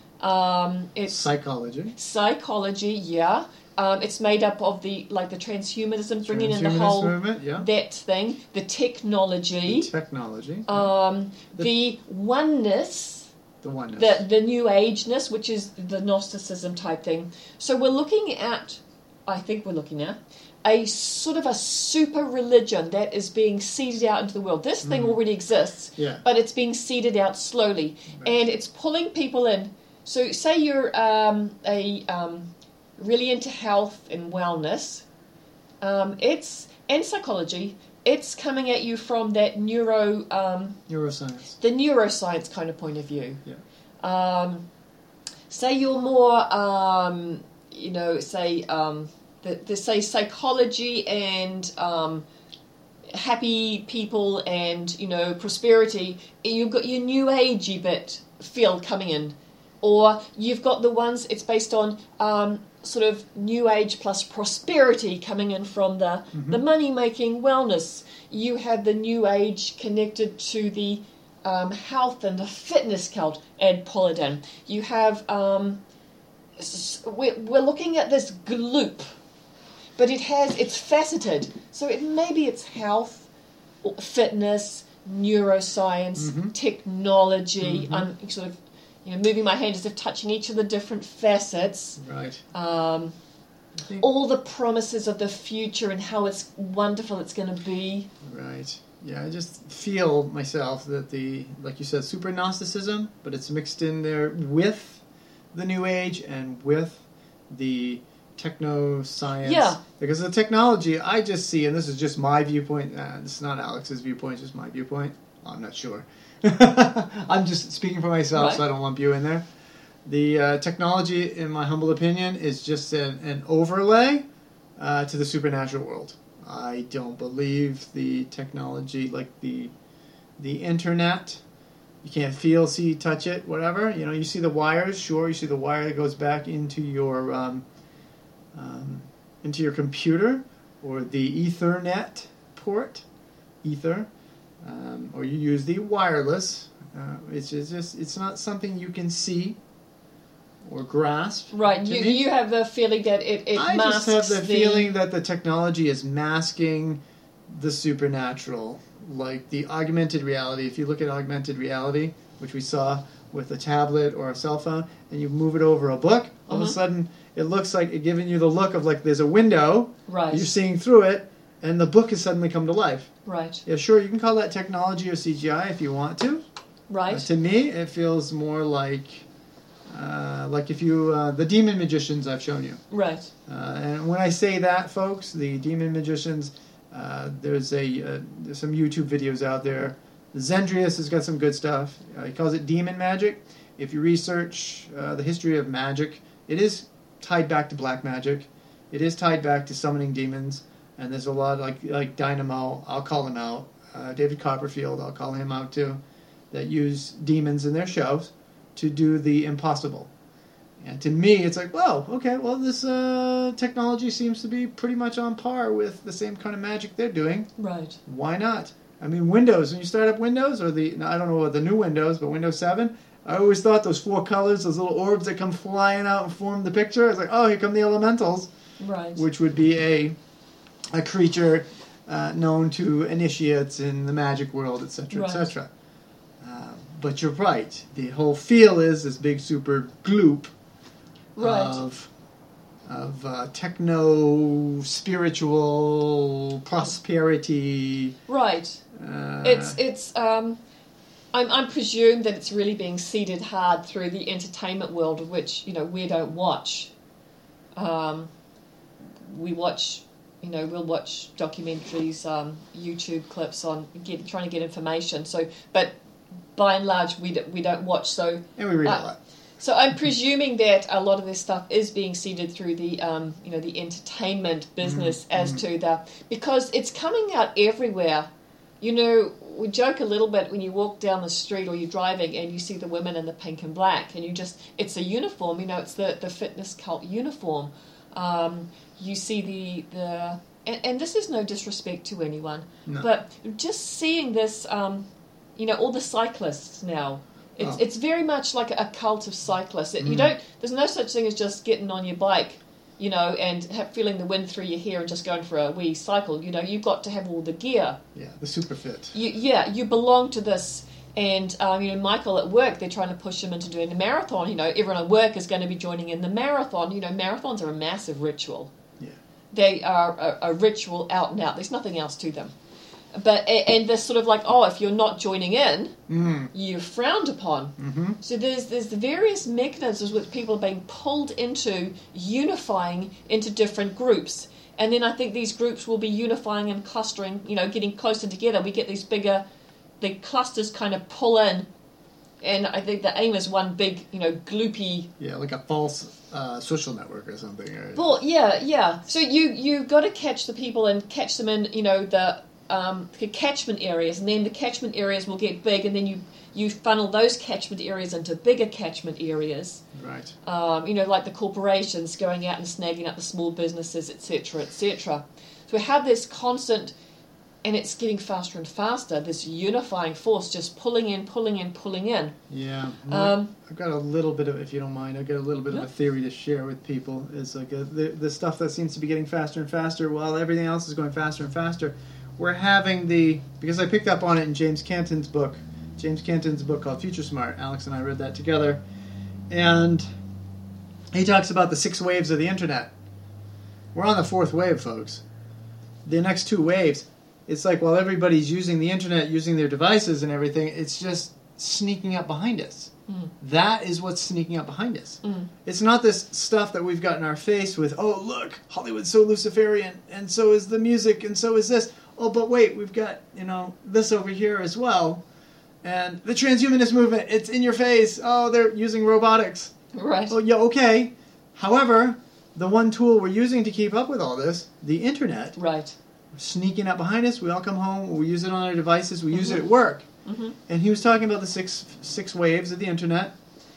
Um, it's psychology. Psychology, yeah. Um, it's made up of the like the transhumanism, bringing in the whole movement, yeah. that thing, the technology, the technology, um, the, the oneness. The oneness. The, the New Ageness, which is the Gnosticism type thing. So we're looking at, I think we're looking at, a sort of a super religion that is being seeded out into the world. This thing mm. already exists, yeah. but it's being seeded out slowly. Right. And it's pulling people in. So say you're um, a um, really into health and wellness, um, it's and psychology. It's coming at you from that neuro... Um, neuroscience. The neuroscience kind of point of view. Yeah. Um, say you're more, um, you know, say, um, the, the, say psychology and um, happy people and, you know, prosperity. You've got your new agey bit field coming in. Or you've got the ones, it's based on... Um, sort of new age plus prosperity coming in from the mm-hmm. the money making wellness. You have the new age connected to the um, health and the fitness cult, and pull it in. You have um, we're, we're looking at this gloop, but it has it's faceted. So it maybe it's health, fitness, neuroscience, mm-hmm. technology. Mm-hmm. I'm sort of You know, moving my hand as if touching each of the different facets. Right. Um, I think, all the promises of the future and how it's wonderful it's going to be. Right. Yeah, I just feel myself that the, like you said, super Gnosticism, but it's mixed in there with the New Age and with the techno science. Yeah. Because the technology, I just see, and this is just my viewpoint, uh, this is not Alex's viewpoint, it's just my viewpoint. I'm not sure. I'm just speaking for myself, Right. so I don't lump you in there. The uh, technology, in my humble opinion, is just an, an overlay uh, to the supernatural world. I don't believe the technology, like the the internet. You can't feel, see, touch it, whatever. You know, you see the wires. Sure, you see the wire that goes back into your um, um, into your computer, or the Ethernet port, Ether, um, or you use the wireless. Uh, it's just, just it's not something you can see or grasp. Right. to You me. you have the feeling that it, it I masks just have the, the feeling that the technology is masking the supernatural, like the augmented reality. If you look at augmented reality, which we saw with a tablet or a cell phone, and you move it over a book, all of a Mhm. sudden it looks like it giving you the look of like there's a window, Right. you're seeing through it, and the book has suddenly come to life. Right. Yeah, sure, you can call that technology or C G I if you want to. Right. Uh, to me, it feels more like uh, like if you uh, the demon magicians I've shown you. Right. Uh, and when I say that, folks, the demon magicians, uh, there's a uh, there's some YouTube videos out there. Zendrius has got some good stuff. Uh, he calls it demon magic. If you research uh, the history of magic, it is tied back to black magic. It is tied back to summoning demons. And there's a lot like like Dynamo, I'll call him out. Uh, David Copperfield, I'll call him out too, that use demons in their shows to do the impossible. And to me, it's like, whoa, okay, well, this uh, technology seems to be pretty much on par with the same kind of magic they're doing. Right. Why not? I mean, Windows, when you start up Windows, or the, I don't know what the new Windows, but Windows seven, I always thought those four colors, those little orbs that come flying out and form the picture, I was like, oh, here come the elementals, Right. which would be a a creature uh, known to initiates in the magic world, et cetera, Right. et cetera. Uh, but you're right. The whole feel is this big super gloop Right. of of uh, techno spiritual prosperity. Right. Uh, It's it's um, I'm I'm presumed that it's really being seeded hard through the entertainment world, of which you know we don't watch. Um, we watch, you know, we'll watch documentaries, um, YouTube clips on get, trying to get information. So, but by and large, we don't, we don't watch. So and we read uh, a lot. So I'm presuming that a lot of this stuff is being seeded through the, um, you know, the entertainment business Mm-hmm. as to the, because it's coming out everywhere. You know, we joke a little bit when you walk down the street or you're driving and you see the women in the pink and black, and you just, it's a uniform. You know, it's the, the fitness cult uniform. Um, you see the the, and, and this is no disrespect to anyone, No. but just seeing this, um, you know, all the cyclists now. It's Oh. it's very much like a cult of cyclists. It, You Mm. don't. There's no such thing as just getting on your bike, you know, and have, feeling the wind through your hair and just going for a wee cycle. You know, you've got to have all the gear. Yeah, the super fit. You, yeah, you belong to this. And um, you know, Michael at work, they're trying to push him into doing the marathon. You know, everyone at work is going to be joining in the marathon. You know, marathons are a massive ritual. Yeah. They are a, a ritual out and out. There's nothing else to them. But and they're sort of like, oh, if you're not joining in, Mm. you're frowned upon. Mm-hmm. So there's there's the various mechanisms with people being pulled into unifying into different groups, and then I think these groups will be unifying and clustering. You know, getting closer together. We get these bigger, the clusters kind of pull in, and I think the aim is one big, you know, gloopy. Yeah, like a false uh, social network or something. Or, Well, yeah, yeah. So you you got to catch the people and catch them in, you know, the. Um, the catchment areas, and then the catchment areas will get big, and then you, you funnel those catchment areas into bigger catchment areas. right. Um, you know, like the corporations going out and snagging up the small businesses, et cetera, et cetera. So we have this constant, and it's getting faster and faster, this unifying force just pulling in, pulling in, pulling in. Yeah. Um, I've got a little bit of, if you don't mind, I've got a little bit Yeah. of a theory to share with people. It's like a, the, the stuff that seems to be getting faster and faster while everything else is going faster and faster. We're having the, because I picked up on it in James Canton's book, James Canton's book called Future Smart. Alex and I read that together. And he talks about the six waves of the internet. We're on the fourth wave, folks. The next two waves, it's like while everybody's using the internet, using their devices and everything, it's just sneaking up behind us. Mm. That is what's sneaking up behind us. Mm. It's not this stuff that we've got in our face with, oh, look, Hollywood's so Luciferian, and so is the music, and so is this. Oh, but wait, we've got, you know, this over here as well. And the transhumanist movement, it's in your face. Oh, they're using robotics. Right. Oh, yeah, okay. However, the one tool we're using to keep up with all this, the internet, right, sneaking up behind us. We all come home, we use it on our devices, we mm-hmm. use it at work. Mm-hmm. And he was talking about the six six waves of the internet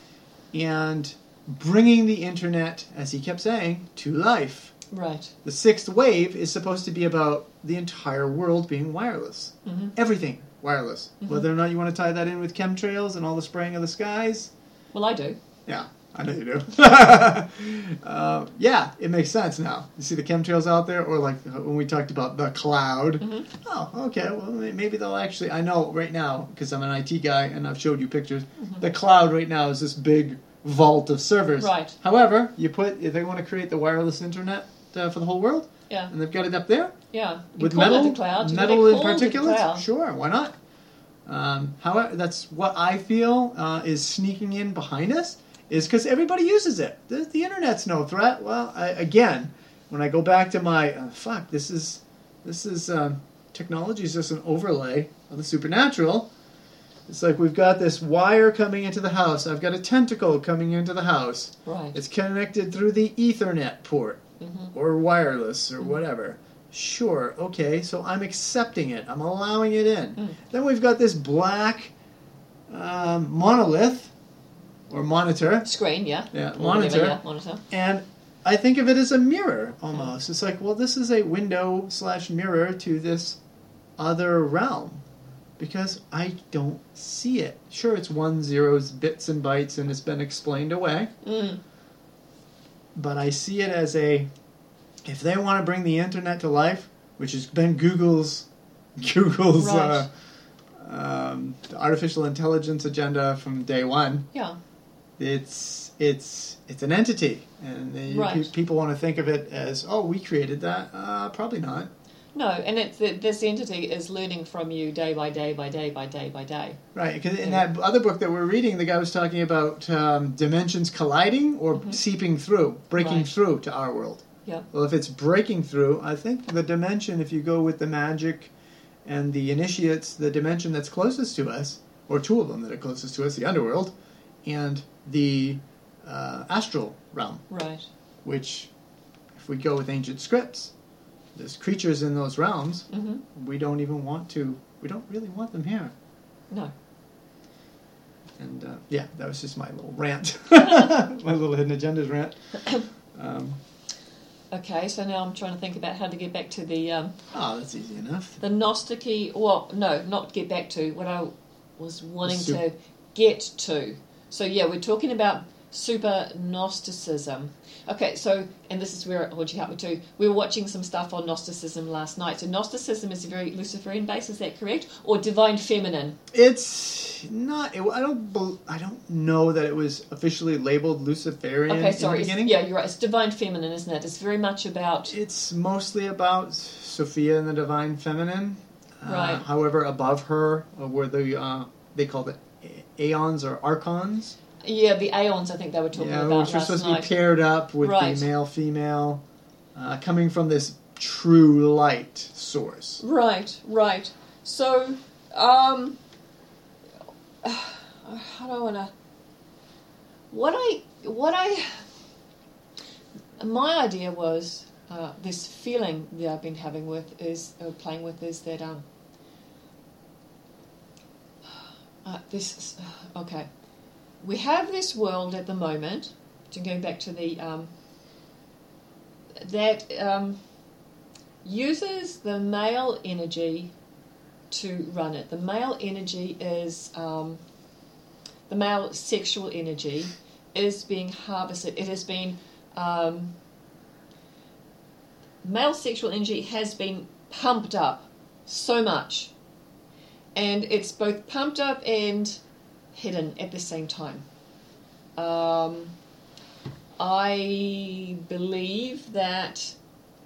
and bringing the internet, as he kept saying, to life. Right. The sixth wave is supposed to be about the entire world being wireless. Mm-hmm. Everything wireless. Mm-hmm. Whether or not you want to tie that in with chemtrails and all the spraying of the skies. Well, I do. Yeah, I know you do. uh, yeah, it makes sense now. You see the chemtrails out there, or like when we talked about the cloud. Mm-hmm. Oh, okay, well, maybe they'll actually... I know right now, because I'm an I T guy and I've showed you pictures, mm-hmm. the cloud right now is this big vault of servers. Right. However, you put if they want to create the wireless internet uh, for the whole world, yeah, and they've got it up there, yeah, with you metal, the cloud. metal and particulates. Sure, why not? Um, however, that's what I feel uh, is sneaking in behind us, is because everybody uses it. The, the internet's no threat. Well, I, again, when I go back to my uh, fuck, this is this is um, technology is just an overlay of the supernatural. It's like we've got this wire coming into the house. I've got a tentacle coming into the house. Right. It's connected through the Ethernet port, mm-hmm. or wireless, or mm-hmm. whatever. Sure, okay, so I'm accepting it. I'm allowing it in. Mm. Then we've got this black um, monolith, or monitor. Screen, yeah. Yeah, or monitor. Whatever, yeah, monitor. And I think of it as a mirror, almost. Mm. It's like, well, this is a window slash mirror to this other realm. Because I don't see it. Sure, it's one, zeros, bits and bytes, and it's been explained away. Mm. But I see it as a... If they want to bring the internet to life, which has been Google's Google's right. uh, um, artificial intelligence agenda from day one, yeah, it's it's it's an entity, and they, right. pe- people want to think of it as, oh, we created that. Uh, probably not. No, and it's this entity is learning from you day by day by day by day by day. Right, because in that other book that we're reading, the guy was talking about um, dimensions colliding or mm-hmm. seeping through, breaking right. through to our world. Yeah. Well, if it's breaking through, I think the dimension, if you go with the magic and the initiates, the dimension that's closest to us, or two of them that are closest to us, the underworld, and the uh, astral realm. Right. Which, if we go with ancient scripts, there's creatures in those realms. Mm-hmm. We don't even want to, we don't really want them here. No. And, uh, yeah, that was just my little rant. My little Hidden Agendas rant. Um... Okay, so now I'm trying to think about how to get back to the... Um, oh, that's easy enough. The Gnostic... Well, no, not get back to. What I was wanting su- to get to. So, yeah, we're talking about super Gnosticism. Okay, so, and this is where it would you help me too. We were watching some stuff on Gnosticism last night. So Gnosticism is very Luciferian based, is that correct? Or divine feminine? It's not. It, I don't. I don't know that it was officially labeled Luciferian. Okay, sorry. In the beginning. Yeah, you're right. It's divine feminine, isn't it? It's very much about. It's mostly about Sophia and the divine feminine. Right. Uh, however, above her were the uh, they called it aeons or archons. Yeah, the aeons, I think they were talking yeah, about which were supposed night. to be paired up with right. the male-female, uh, coming from this true light source. Right, right. So, um, how do I want to... What I... What I... My idea was, uh, this feeling that I've been having with is, uh, playing with is that, um, uh, this, okay. We have this world at the moment, going back to the, um, that um, uses the male energy to run it. The male energy is, um, the male sexual energy is being harvested. It has been, um, male sexual energy has been pumped up so much. And it's both pumped up and hidden at the same time. Um, I believe that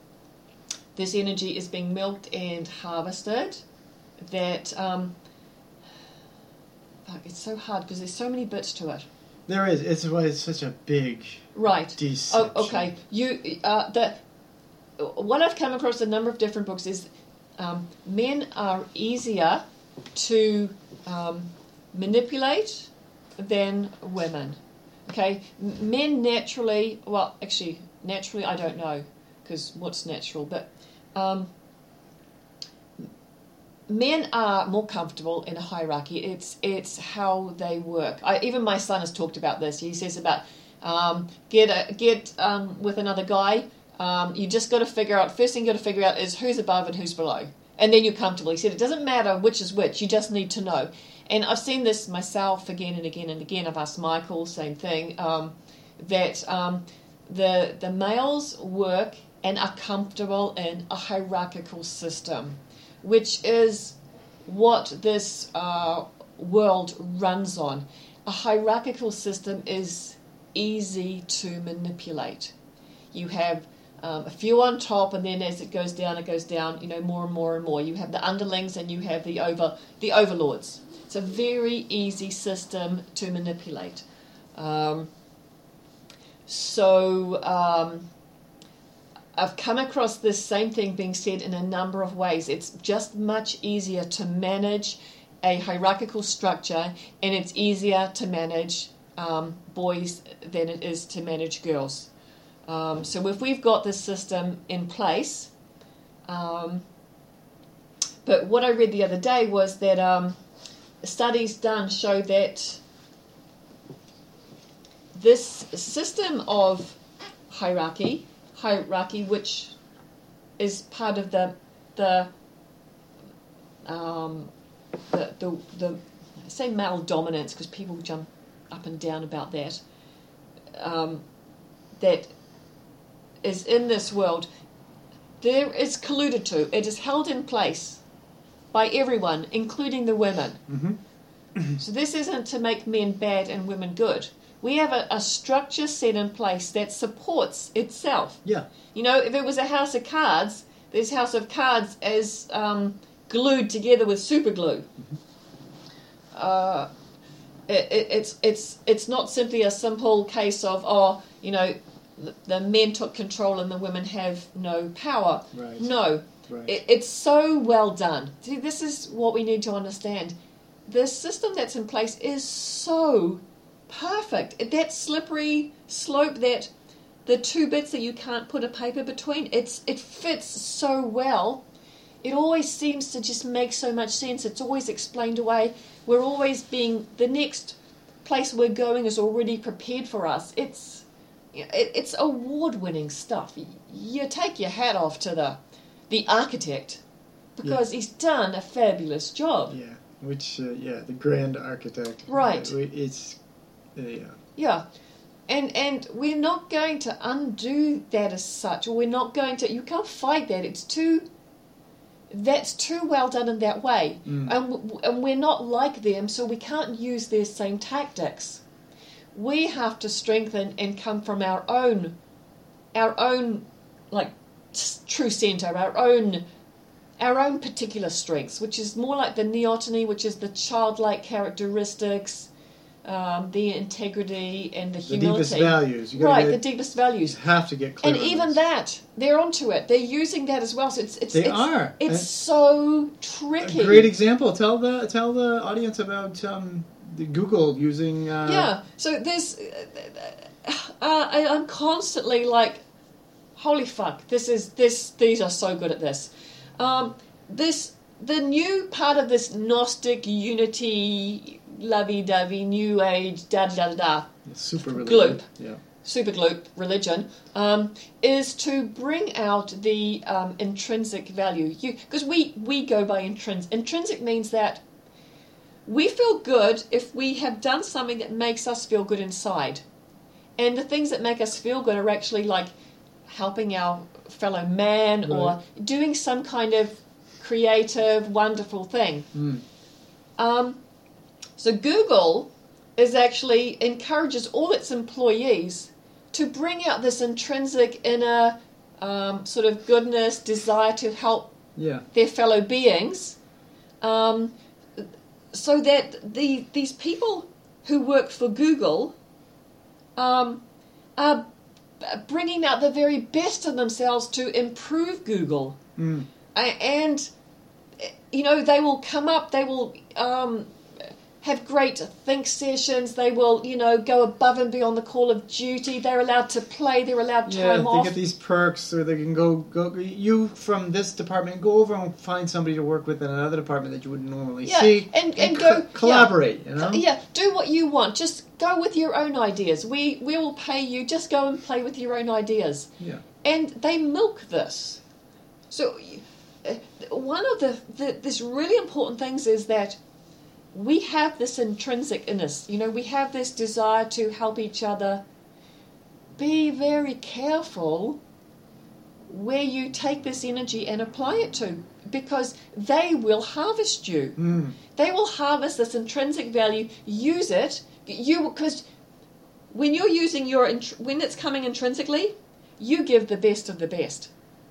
this energy is being milked and harvested. That um, fuck, it's so hard because there's so many bits to it. There is. It's why it's such a big right. deception. Oh, okay. You uh, the what I've come across in a number of different books is um, men are easier to um, manipulate than women. Okay, men naturally. Well, actually, naturally, I don't know because what's natural, but. Um, Men are more comfortable in a hierarchy. It's it's how they work. I, even my son has talked about this. He says about um, get a, get um, with another guy. Um, you just got to figure out. First thing you got to figure out is who's above and who's below, and then you're comfortable. He said it doesn't matter which is which. You just need to know. And I've seen this myself again and again and again. I've asked Michael, same thing. Um, that um, the the males work and are comfortable in a hierarchical system, which is what this uh, world runs on. A hierarchical system is easy to manipulate. You have um, a few on top, and then as it goes down, it goes down. You know, more and more and more. You have the underlings, and you have the over the overlords. It's a very easy system to manipulate. Um, so. Um, I've come across this same thing being said in a number of ways. It's just much easier to manage a hierarchical structure, and it's easier to manage um, boys than it is to manage girls. Um, so if we've got this system in place, um, but what I read the other day was that um, studies done show that this system of hierarchy hierarchy, which is part of the the um, the, the the I say male dominance because people jump up and down about that. Um, that is in this world, there is colluded to. It is held in place by everyone, including the women. Mm-hmm. So this isn't to make men bad and women good. We have a, a structure set in place that supports itself. Yeah. You know, if it was a house of cards, this house of cards is um, glued together with super glue. Mm-hmm. Uh, it, it, it's it's it's not simply a simple case of, oh, you know, the, the men took control and the women have no power. Right. No. Right. It, it's so well done. See, this is what we need to understand. The system that's in place is so perfect. That slippery slope, that the two bits that you can't put a paper between, it's it fits so well. It always seems to just make so much sense. It's always explained away. We're always being, the next place we're going is already prepared for us. It's it, it's award-winning stuff. You take your hat off to the the architect because yeah. he's done a fabulous job. Yeah, which uh, yeah, the grand architect. Right. Uh, it's uh, yeah. Yeah. And and we're not going to undo that as such, or we're not going to. You can't fight that. It's too. That's too well done in that way, mm. and and we're not like them, so we can't use their same tactics. We have to strengthen and come from our own, our own, like true center, our own, our own particular strengths, which is more like the neoteny, which is the childlike characteristics. Um, the integrity and the humility. The deepest values. You right, get, the deepest values. You have to get clear And on even this. that, they're onto it. They're using that as well. So it's it's they it's, are. It's and so tricky. A great example. Tell the tell the audience about um, the Google using. Uh, yeah. So there's. Uh, I, I'm constantly like, holy fuck! This is this. These are so good at this. Um, this the new part of this Gnostic unity. Lovey-dovey, new age, da da da da. Super religion. Gloop. Yeah. Super gloop religion um, is to bring out the um, intrinsic value. You because we we go by intrinsic. Intrinsic means that we feel good if we have done something that makes us feel good inside, and the things that make us feel good are actually like helping our fellow man right. or doing some kind of creative, wonderful thing. Mm. Um, So Google is actually encourages all its employees to bring out this intrinsic inner um, sort of goodness, desire to help Yeah. their fellow beings, um, so that the these people who work for Google um, are bringing out the very best of themselves to improve Google. Mm. And, you know, they will come up, they will um, have great think sessions, they will, you know, go above and beyond the call of duty, they're allowed to play, they're allowed Yeah, time they off. get these perks, or they can go, go, you from this department, go over and find somebody to work with in another department that you wouldn't normally Yeah, see. and- and co- go- collaborate, you know? Yeah, do what you want. Just go with your own ideas. We we will pay you. Just go and play with your own ideas. Yeah. And they milk this. So uh, one of the, the this really important things is that we have this intrinsic in us. You know, we have this desire to help each other. Be very careful where you take this energy and apply it to, because they will harvest you. Mm. They will harvest this intrinsic value, use it, you because when you're using your, when it's coming intrinsically, you give the best of the best.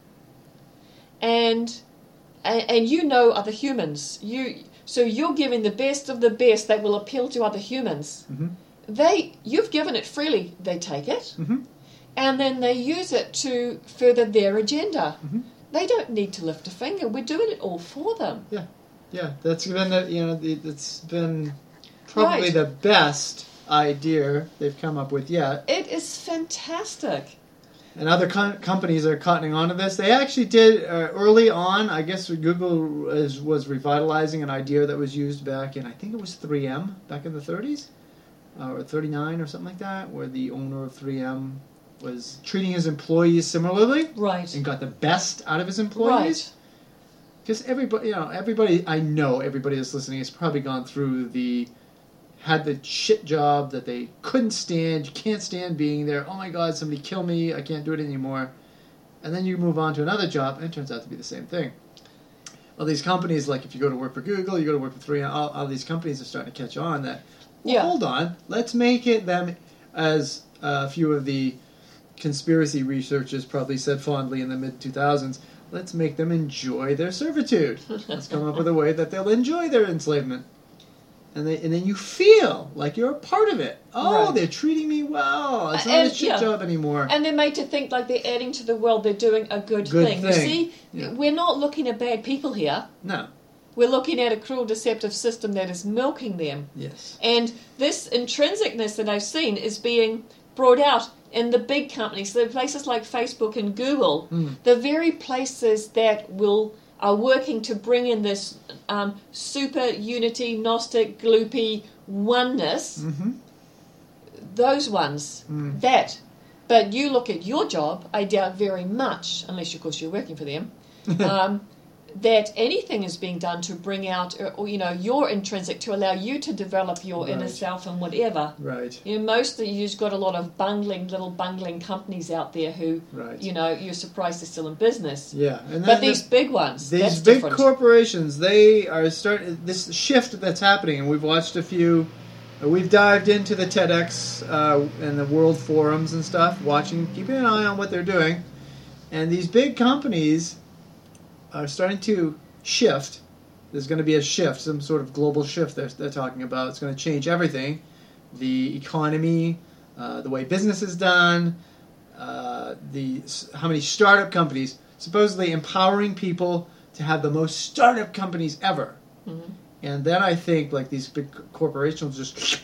And, and, and you know other humans. You So you're giving the best of the best that will appeal to other humans. Mm-hmm. They, you've given it freely, they take it, Mm-hmm. and then they use it to further their agenda. Mm-hmm. They don't need to lift a finger. We're doing it all for them. Yeah, yeah. That's been the, you know the, it's been probably Right. the best idea they've come up with yet. It is fantastic. And other com- companies are cottoning onto this. They actually did uh, early on. I guess Google is, was revitalizing an idea that was used back in, I think it was three M back in the thirties uh, or thirty-nine or something like that, where the owner of three M was treating his employees similarly Right. and got the best out of his employees. Right. Because everybody, you know, everybody, I know everybody that's listening has probably gone through the, had the shit job that they couldn't stand, you can't stand being there, oh my god, somebody kill me, I can't do it anymore. And then you move on to another job, and it turns out to be the same thing. All these companies, like if you go to work for Google, you go to work for three M, all, all these companies are starting to catch on that, well, Yeah. hold on, let's make it them, as a few of the conspiracy researchers probably said fondly in the mid two thousands, let's make them enjoy their servitude. Let's come up with a way that they'll enjoy their enslavement. And, they, and then you feel like you're a part of it. Oh, Right. they're treating me well. It's not And- a shit yeah. job anymore. And they're made to think like they're adding to the world, they're doing a good, Good thing. You thing. see, Yeah. we're not looking at bad people here. No. We're looking at a cruel, deceptive system that is milking them. Yes. And this intrinsicness that I've seen is being brought out in the big companies, the places like Facebook and Google, Mm. the very places that will are working to bring in this um, super unity, gnostic, gloopy oneness. Mm-hmm. Those ones, Mm. that. But you look at your job, I doubt very much, unless of course you're working for them, um, that anything is being done to bring out, or, or you know, your intrinsic, to allow you to develop your inner Right. self and whatever. Right. You know, most of you've got a lot of bungling, little bungling companies out there who, Right. you know, you're surprised they're still in business. Yeah. And But then these the- big ones, These that's big different. corporations, they are starting this shift that's happening, and we've watched a few. uh, We've dived into the TEDx uh, and the world forums and stuff, watching, keeping an eye on what they're doing, and these big companies are starting to shift. There's going to be a shift, some sort of global shift they're, they're talking about. It's going to change everything, the economy, uh, the way business is done, uh, the how many startup companies, supposedly empowering people to have the most startup companies ever. Mhm. And then I think like these big corporations just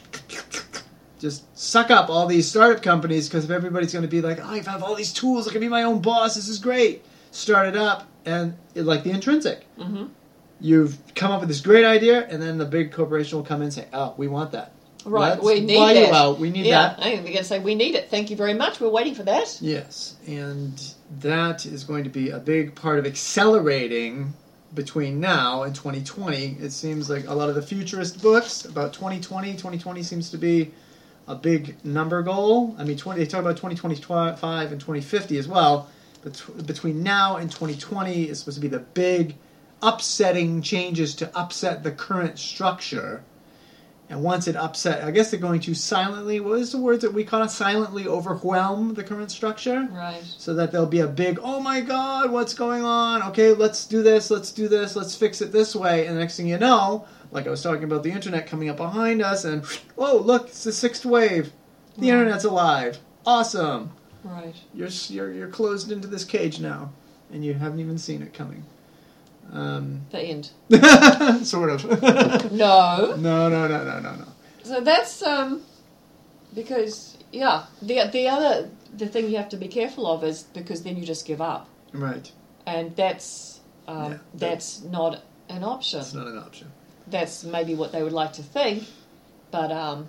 just suck up all these startup companies, because if everybody's going to be like, oh, I have all these tools, I can be my own boss, this is great. Start it up, and it, like the intrinsic. Mm-hmm. You've come up with this great idea, and then the big corporation will come in and say, oh, we want that. Right, Let's we need buy that. you out. We need yeah, that. I think they're going to say, we need it. Thank you very much. We're waiting for that. Yes, and that is going to be a big part of accelerating between now and twenty twenty. It seems like a lot of the futurist books about twenty twenty, twenty twenty seems to be a big number goal. I mean, twenty, they talk about twenty twenty-five and twenty fifty as well, but t- between now and twenty twenty is supposed to be the big upsetting changes to upset the current structure. And once it upset, I guess they're going to silently, what is the word that we call it? Silently overwhelm the current structure. Right. So that there'll be a big, oh my God, what's going on? Okay, let's do this, let's do this, let's fix it this way. And the next thing you know, like I was talking about the internet coming up behind us, and whoa, look, it's the sixth wave. The Right. internet's alive. Awesome. Right. You're, you're, you're closed into this cage now, and you haven't even seen it coming. Um, The end. sort of. No. No, no, no, no, no, no. So that's um, because yeah, the the other the thing you have to be careful of is because then you just give up, Right. and that's um, Yeah, that's not an option. It's not an option. That's maybe what they would like to think, but um,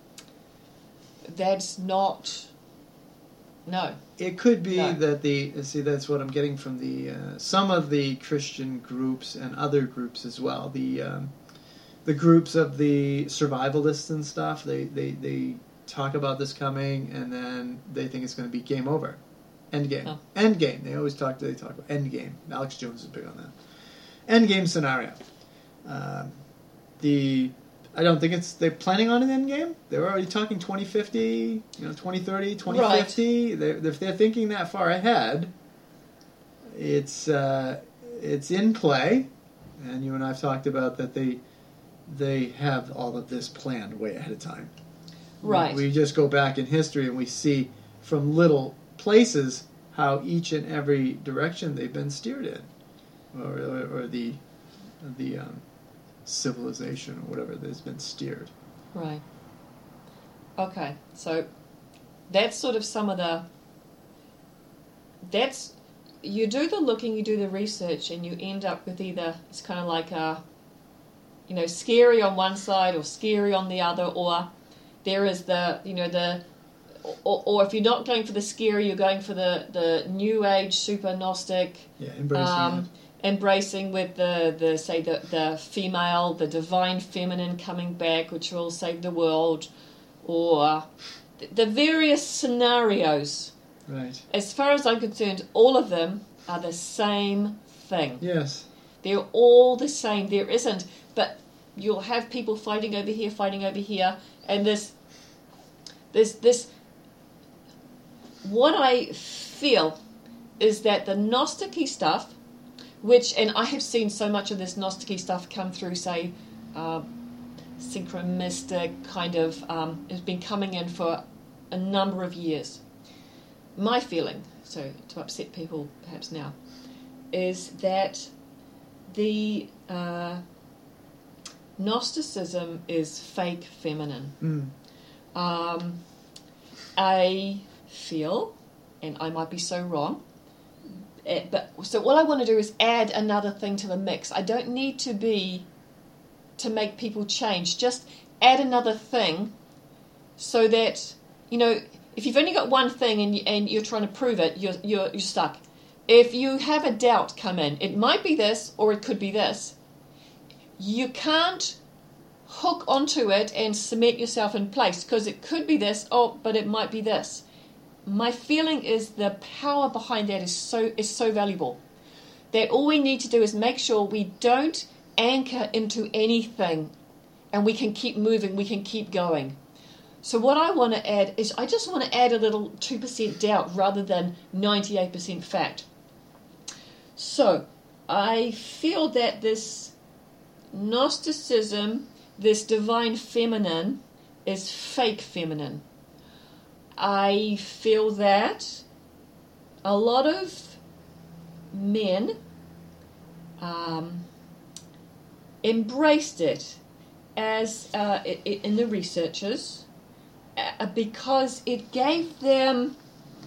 that's not. No. It could be No. that the see that's what I'm getting from the uh, some of the Christian groups and other groups as well. The um, the groups of the survivalists and stuff. They, they they talk about this coming, and then they think it's going to be game over, end game, Oh. end game. They always talk. They talk about end game. Alex Jones is big on that. End game scenario. Um, the I don't think it's they're planning on an end game. They're already talking twenty fifty, you know, twenty thirty, twenty fifty. Right. They're, if they're thinking that far ahead, it's uh, it's in play. And you and I have talked about that they they have all of this planned way ahead of time. Right. We, we just go back in history and we see from little places how each and every direction they've been steered in, or or, or the the um, civilization or whatever that's been steered. Right. Okay, so that's sort of some of the. That's you do the looking, you do the research, and you end up with either it's kind of like a, you know, scary on one side or scary on the other, or there is the you know the, or, or if you're not going for the scary, you're going for the the new age super gnostic. Yeah, embracing Um, it. Embracing with the, the say the, the female, the divine feminine coming back, which will save the world, or the, the various scenarios. Right. As far as I'm concerned, all of them are the same thing. Yes. They're all the same. There isn't, but you'll have people fighting over here, fighting over here, and this, this, this. What I feel is that the Gnostic-y stuff. Which, and I have seen so much of this Gnostic-y stuff come through, say, uh, synchromistic kind of, um, has been coming in for a number of years. My feeling, so to upset people perhaps now, is that the uh, Gnosticism is fake feminine. Mm. Um, I feel, and I might be so wrong, It, but so all I want to do is add another thing to the mix. I don't need to be to make people change. Just add another thing, so that you know if you've only got one thing and you, and you're trying to prove it, you're you're you're stuck. If you have a doubt come in, it might be this or it could be this. You can't hook onto it and cement yourself in place because it could be this. Oh, but it might be this. My feeling is the power behind that is so is so valuable that all we need to do is make sure we don't anchor into anything and we can keep moving, we can keep going. So what I want to add is I just want to add a little two percent doubt rather than ninety-eight percent fact. So I feel that this Gnosticism, this divine feminine, is fake feminine. I feel that a lot of men um, embraced it as uh, in the researchers uh, because it gave them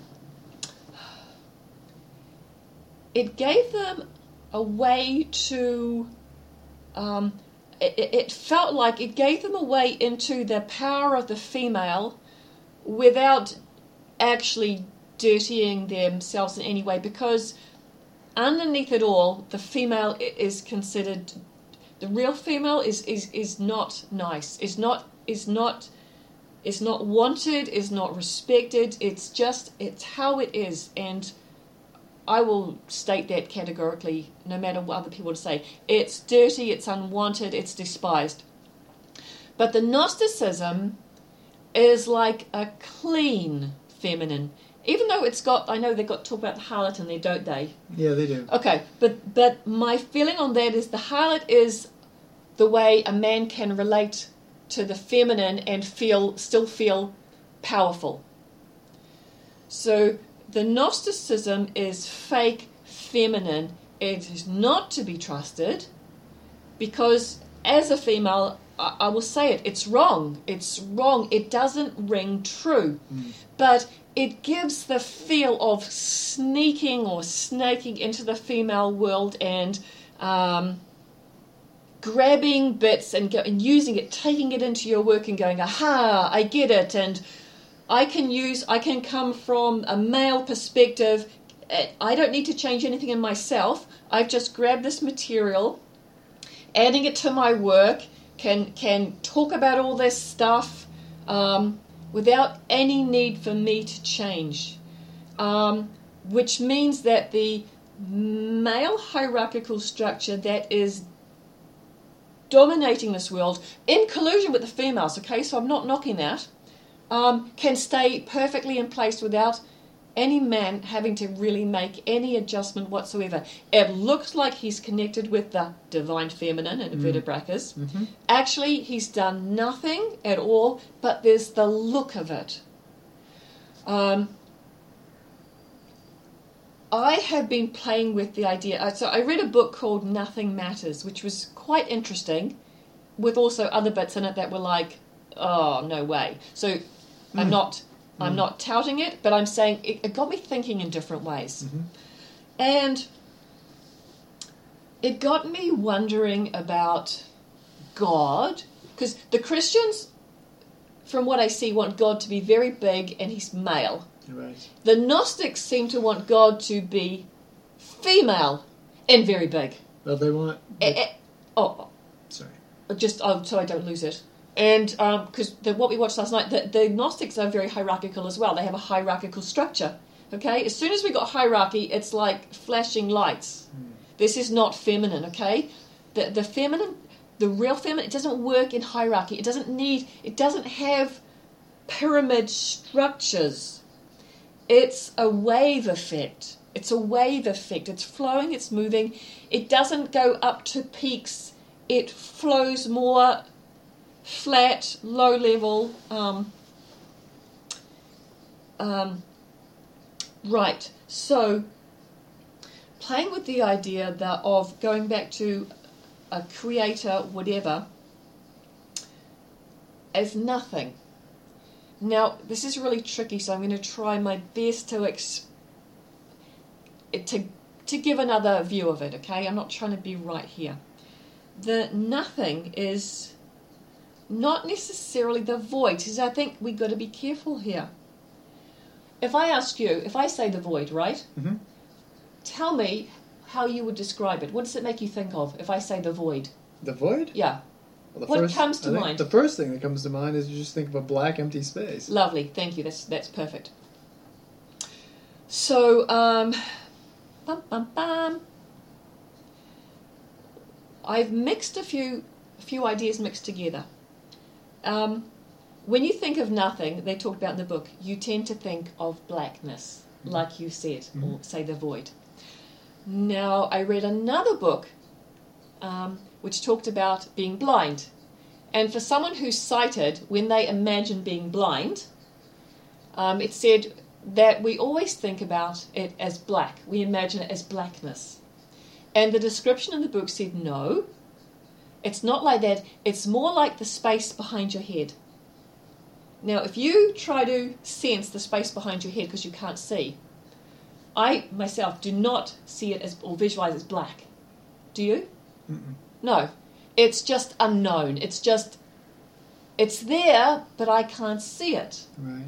it gave them a way to um, it, it felt like it gave them a way into the power of the female without actually dirtying themselves in any way, because underneath it all, the female is considered, the real female is, is, is not nice, is not is not is not wanted, is not respected. It's just it's how it is, and I will state that categorically, no matter what other people say. It's dirty, it's unwanted, it's despised. But the Gnosticism is like a clean feminine. Even though it's got, I know they've got to talk about the harlot in there, don't they? Yeah, they do. Okay, but, but my feeling on that is the harlot is the way a man can relate to the feminine and feel still feel powerful. So the Gnosticism is fake feminine. It is not to be trusted because as a female, I, I will say it, it's wrong. It's wrong. It doesn't ring true. Mm. But it gives the feel of sneaking or snaking into the female world and um, grabbing bits and, go, and using it, taking it into your work and going, aha, I get it. And I can use, I can come from a male perspective. I don't need to change anything in myself. I've just grabbed this material, adding it to my work, can can talk about all this stuff um, without any need for me to change. Um, which means that the male hierarchical structure that is dominating this world, in collusion with the females, okay, so I'm not knocking that, um, can stay perfectly in place without any man having to really make any adjustment whatsoever. It looks like he's connected with the divine feminine, in inverted brackets. Mm-hmm. Actually, he's done nothing at all, but there's the look of it. Um, I have been playing with the idea. So I read a book called Nothing Matters, which was quite interesting, with also other bits in it that were like, oh, no way. So mm. I'm not... I'm not touting it, but I'm saying it, it got me thinking in different ways. Mm-hmm. And it got me wondering about God, because the Christians, from what I see, want God to be very big and he's male. Right. The Gnostics seem to want God to be female and very big. Well, they want... Eh, eh, oh, sorry. Just oh, so I don't lose it. And because um, what we watched last night, the, the Gnostics are very hierarchical as well. They have a hierarchical structure. Okay, as soon as we got hierarchy, it's like flashing lights. Mm. This is not feminine. Okay, the the feminine, the real feminine, it doesn't work in hierarchy. It doesn't need. It doesn't have pyramid structures. It's a wave effect. It's a wave effect. It's flowing. It's moving. It doesn't go up to peaks. It flows more flat, low level. Um, um, right. So, playing with the idea that of going back to a creator, whatever, as nothing. Now, this is really tricky, so I'm going to try my best to ex- to to give another view of it. Okay, I'm not trying to be right here. The nothing is not necessarily the void, because I think we've got to be careful here. If I ask you, if I say the void, right? Mm-hmm. Tell me how you would describe it. What does it make you think of if I say the void? The void? Yeah. Well, the what first, comes to I think mind? The first thing that comes to mind is you just think of a black, empty space. Lovely, thank you. That's that's perfect. So, um, bum, bum, bum. I've mixed a few, a few ideas mixed together. Um, when you think of nothing, they talk about in the book, you tend to think of blackness, mm-hmm. like you said, mm-hmm. or say the void. Now, I read another book um, which talked about being blind. And for someone who's sighted, when they imagine being blind, um, it said that we always think about it as black. We imagine it as blackness. And the description in the book said, no, it's not like that. It's more like the space behind your head. Now, if you try to sense the space behind your head because you can't see, I, myself, do not see it as or visualize it as black. Do you? Mm-mm. No. It's just unknown. It's just, it's there, but I can't see it. Right.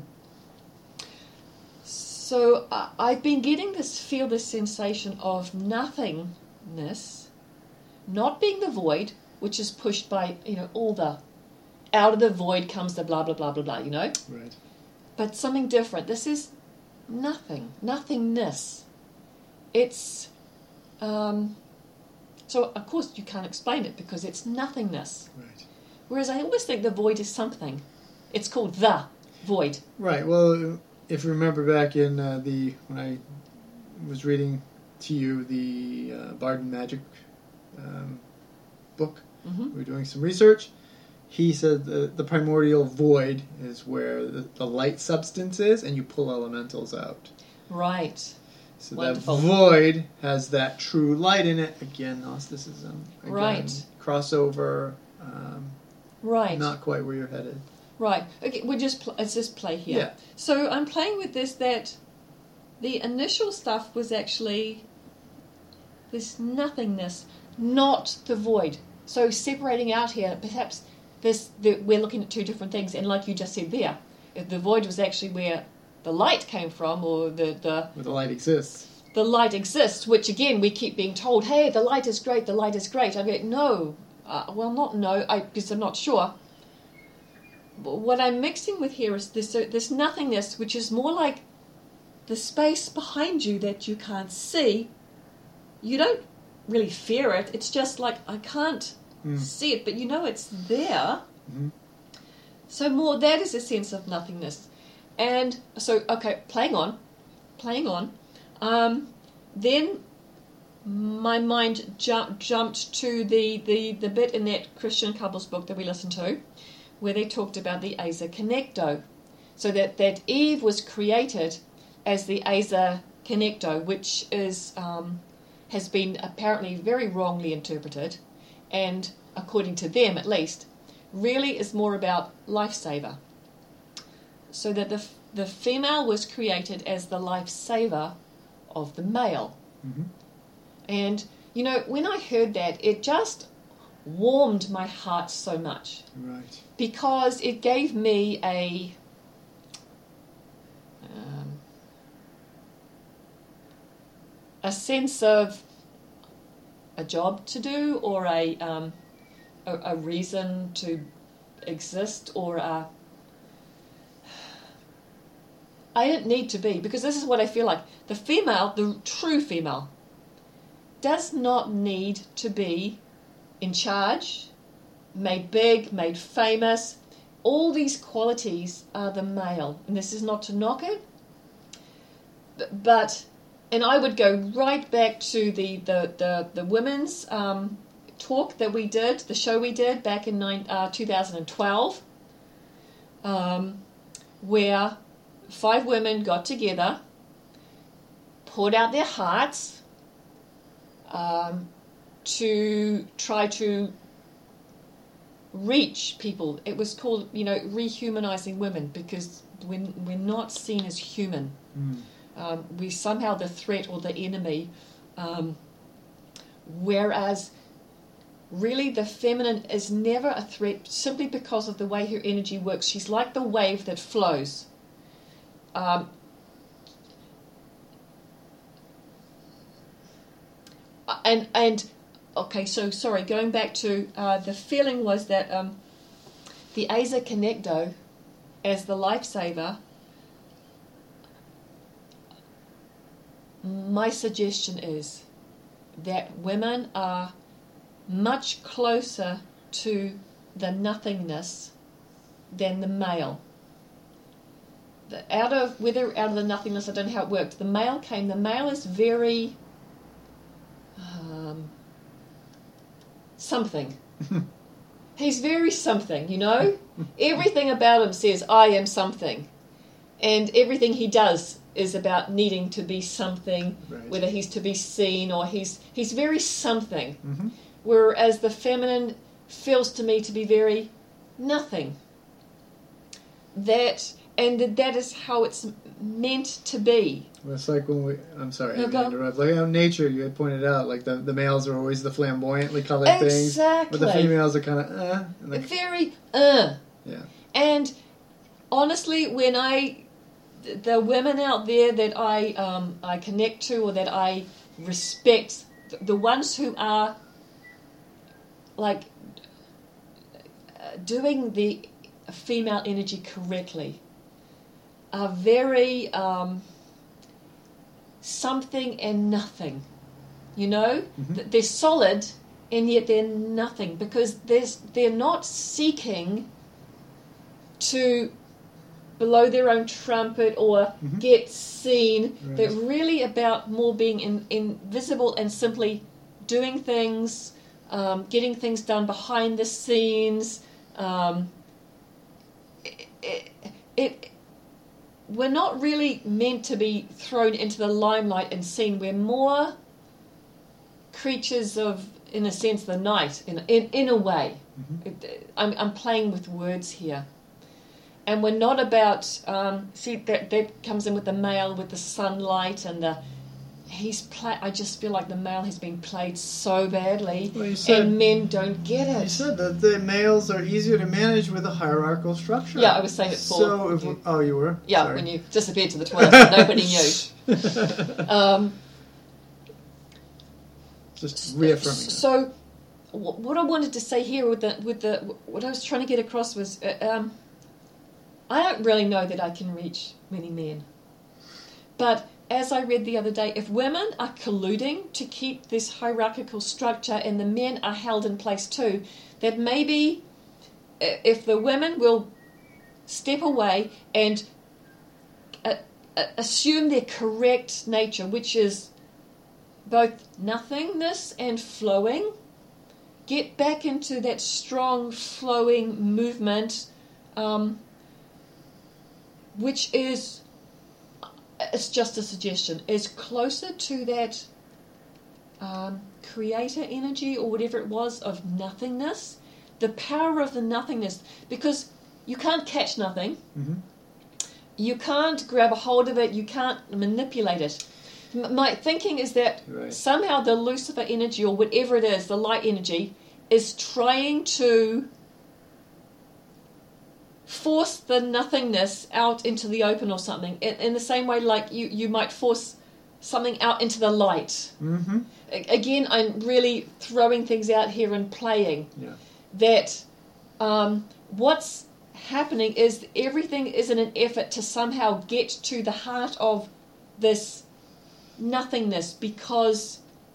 So uh, I've been getting this, feel this sensation of nothingness, not being the void, which is pushed by, you know, all the, out of the void comes the blah, blah, blah, blah, blah, you know? Right. But something different. This is nothing, nothingness. It's, um, so of course you can't explain it because it's nothingness. Right. Whereas I always think the void is something. It's called the void. Right. Well, if you remember back in uh, the when I was reading to you the uh, Bard and Magic um, book, Mm-hmm. we were doing some research. He said the, the primordial void is where the, the light substance is, and you pull elementals out. Right. So Wonderful. that void has that true light in it. Again, Gnosticism. Again, Right. Crossover. Um, Right. Not quite where you're headed. Right. Okay, we'll just pl- let's just play here. Yeah. So I'm playing with this that the initial stuff was actually this nothingness, not the void. So separating out here, perhaps this the, we're looking at two different things, and like you just said there, if the void was actually where the light came from, or the the Where the light exists. the light exists, which again we keep being told, hey, the light is great, the light is great. I go, no, uh, well, not no, I because I'm not sure. But what I'm mixing with here is this uh, this nothingness, which is more like the space behind you that you can't see. You don't really fear it. It's just like I can't Mm. see it, but you know it's there. Mm-hmm. So more that is a sense of nothingness. And so, okay, playing on, playing on. Um, then my mind jump, jumped to the, the, the bit in that Christian couples book that we listened to, where they talked about the Aza Connecto. So that, that Eve was created as the Aza Connecto, which is um, has been apparently very wrongly interpreted, and according to them at least, really is more about lifesaver. So that the the female was created as the lifesaver of the male. Mm-hmm. And, you know, when I heard that, it just warmed my heart so much. Right. Because it gave me a... Um, a sense of a job to do, or a, um, a, a reason to exist, or a... I don't need to be, because this is what I feel like. The female, the true female, does not need to be in charge, made big, made famous. All these qualities are the male. And this is not to knock it, but, and I would go right back to the, the, the, the women's um, talk that we did, the show we did back in nine, uh, two thousand twelve, um, where five women got together, poured out their hearts um, to try to reach people. It was called, you know, rehumanizing women, because we're, we're not seen as human. Mm. Um, we somehow the threat or the enemy, um, whereas really the feminine is never a threat, simply because of the way her energy works. She's like the wave that flows. Um, and and okay, so sorry, going back to uh, the feeling was that um, the Aza Connecto, as the lifesaver, my suggestion is that women are much closer to the nothingness than the male. The, out of whether out of the nothingness, I don't know how it worked. The male came. The male is very um, something. He's very something, you know. Everything about him says, "I am something," and everything he does is about needing to be something, Right. whether he's to be seen or he's he's very something. Mm-hmm. Whereas the feminine feels to me to be very nothing. That and that is how it's meant to be. Well, it's like when we, I'm sorry, No, I go. interrupt. Like how nature, you had pointed out, like the, the males are always the flamboyantly colored things, Exactly. but the females are kind of, uh, and like, Very uh. yeah. And honestly, when I, the women out there that I um, I connect to or that I respect, the ones who are like uh, doing the female energy correctly, are very um, something and nothing. You know, Mhm. Th- they're solid, and yet they're nothing, because there's, they're not seeking to blow their own trumpet or mm-hmm. get seen. Right. They're really about more being in, invisible and simply doing things, um, getting things done behind the scenes. Um, it, it, it, we're not really meant to be thrown into the limelight and seen. We're more creatures of, in a sense, the night, in in, in a way. Mm-hmm. It, I'm, I'm playing with words here. And we're not about, um, see, that, that comes in with the male, with the sunlight and the, he's play, I just feel like the male has been played so badly, well, you said, and men don't get it. You said that the males are easier to manage with a hierarchical structure. Yeah, I was saying it for so if you. Oh, you were? Yeah, Sorry. when you disappeared to the toilet, but nobody knew. Um, Just reaffirming that. So, what I wanted to say here with the, with the, what I was trying to get across was, uh, um, I don't really know that I can reach many men. But as I read the other day, if women are colluding to keep this hierarchical structure and the men are held in place too, that maybe if the women will step away and uh, assume their correct nature, which is both nothingness and flowing, get back into that strong flowing movement, um, which is, it's just a suggestion, is closer to that um, creator energy or whatever it was of nothingness, the power of the nothingness, because you can't catch nothing, mm-hmm. you can't grab a hold of it, you can't manipulate it. M- my thinking is that right. somehow the Lucifer energy or whatever it is, the light energy, is trying to force the nothingness out into the open or something, in, in the same way like you, you might force something out into the light. Mm-hmm. A- again, I'm really throwing things out here and playing. Yeah. That um, what's happening is everything is in an effort to somehow get to the heart of this nothingness, because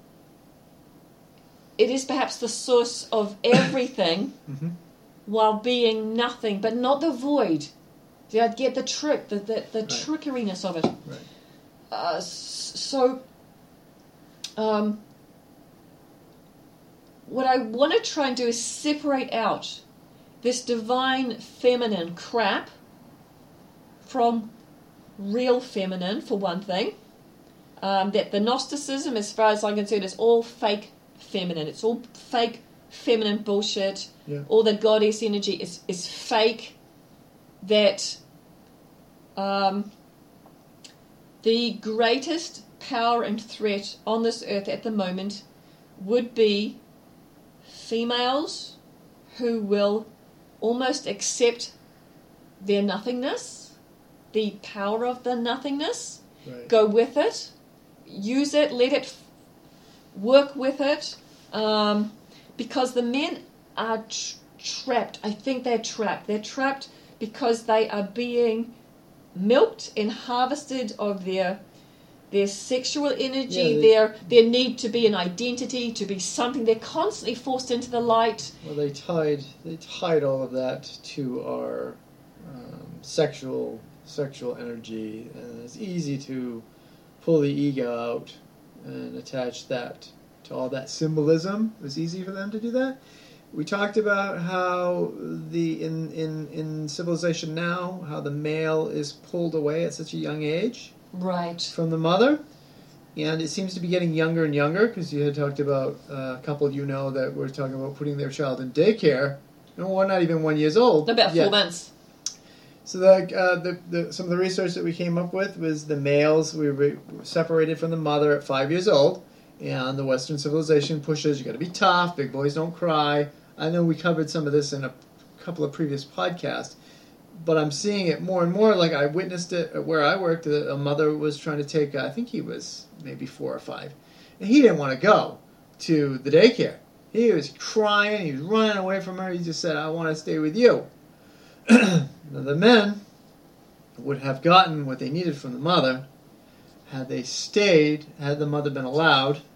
it is perhaps the source of everything. Mm-hmm. While being nothing, but not the void. See, I'd get the trick, the the, the right. trickeryness of it. Right. Uh, so, um, what I want to try and do is separate out this divine feminine crap from real feminine, for one thing. Um, that the Gnosticism, as far as I'm concerned, is all fake feminine. It's all fake feminine bullshit. Yeah. All the goddess energy is, is fake. That um, the greatest power and threat on this earth at the moment would be females who will almost accept their nothingness, the power of the nothingness, right. go with it, use it, let it f- work with it, um, because the men are tr- trapped. I think they're trapped. They're trapped because they are being milked and harvested of their their sexual energy, Yeah, they- their their need to be an identity, to be something. They're constantly forced into the light. Well, they tied they tied all of that to our um, sexual sexual energy, and it's easy to pull the ego out and attach that to all that symbolism. It was easy for them to do that. We talked about how the in, in, in civilization now, how the male is pulled away at such a young age Right. from the mother, and it seems to be getting younger and younger, because you had talked about uh, a couple you know that were talking about putting their child in daycare, and we're not even one years old. About four yet. months. So the, uh, the, the some of the research that we came up with was the males we were separated from the mother at five years old, and the Western civilization pushes, you got to be tough, big boys don't cry. I know we covered some of this in a couple of previous podcasts, but I'm seeing it more and more. Like I witnessed it at where I worked. A, a mother was trying to take, I think he was maybe four or five, and he didn't want to go to the daycare. He was crying, he was running away from her. He just said, I want to stay with you. Now, the men would have gotten what they needed from the mother had they stayed, had the mother been allowed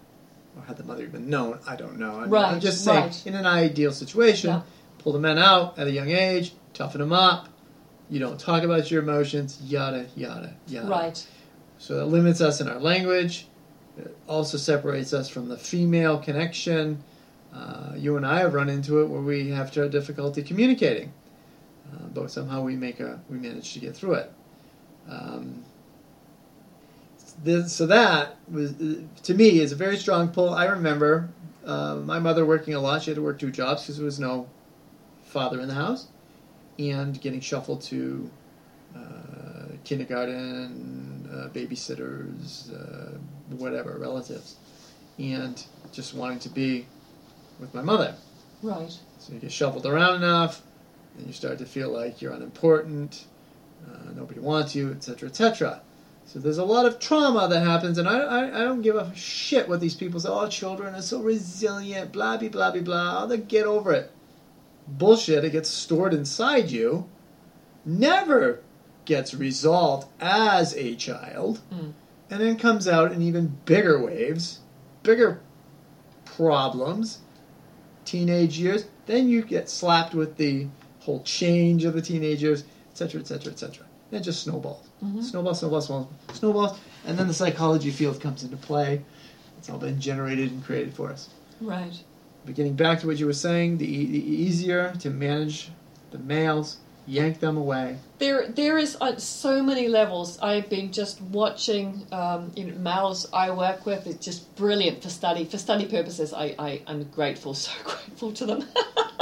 or had the mother even known, I don't know. I mean, Right, I'm just saying, right. in an ideal situation, Yeah. pull the men out at a young age, toughen them up. You don't talk about your emotions, yada, yada, yada. Right. So that limits us in our language. It also separates us from the female connection. Uh, you and I have run into it where we have difficulty communicating, uh, but somehow we make a we manage to get through it. Um, this, so that was to me is a very strong pull. I remember uh, my mother working a lot. She had to work two jobs because there was no father in the house, and getting shuffled to uh, kindergarten, uh, babysitters, uh, whatever, relatives, and just wanting to be with my mother. Right. So you get shuffled around enough, and you start to feel like you're unimportant, uh, nobody wants you, et cetera, et cetera. So there's a lot of trauma that happens, and I, I, I don't give a shit what these people say. Oh, children are so resilient, blah, blah, blah, blah, blah. Oh, they get over it. Bullshit. It gets stored inside you, never gets resolved as a child, Mm. and then comes out in even bigger waves, bigger problems, teenage years. Then you get slapped with the whole change of the teenage years, et cetera, et cetera, et cetera. And it just snowballs. Mm-hmm. Snowballs, snowballs, snowballs, snowballs, and then the psychology field comes into play. It's all been generated and created for us. Right. But getting back to what you were saying, the, e- the easier to manage the males, yank them away. There, there is on so many levels. I've been just watching, um, you know, males I work with. It's just brilliant for study, for study purposes. I, I, I'm grateful, so grateful to them.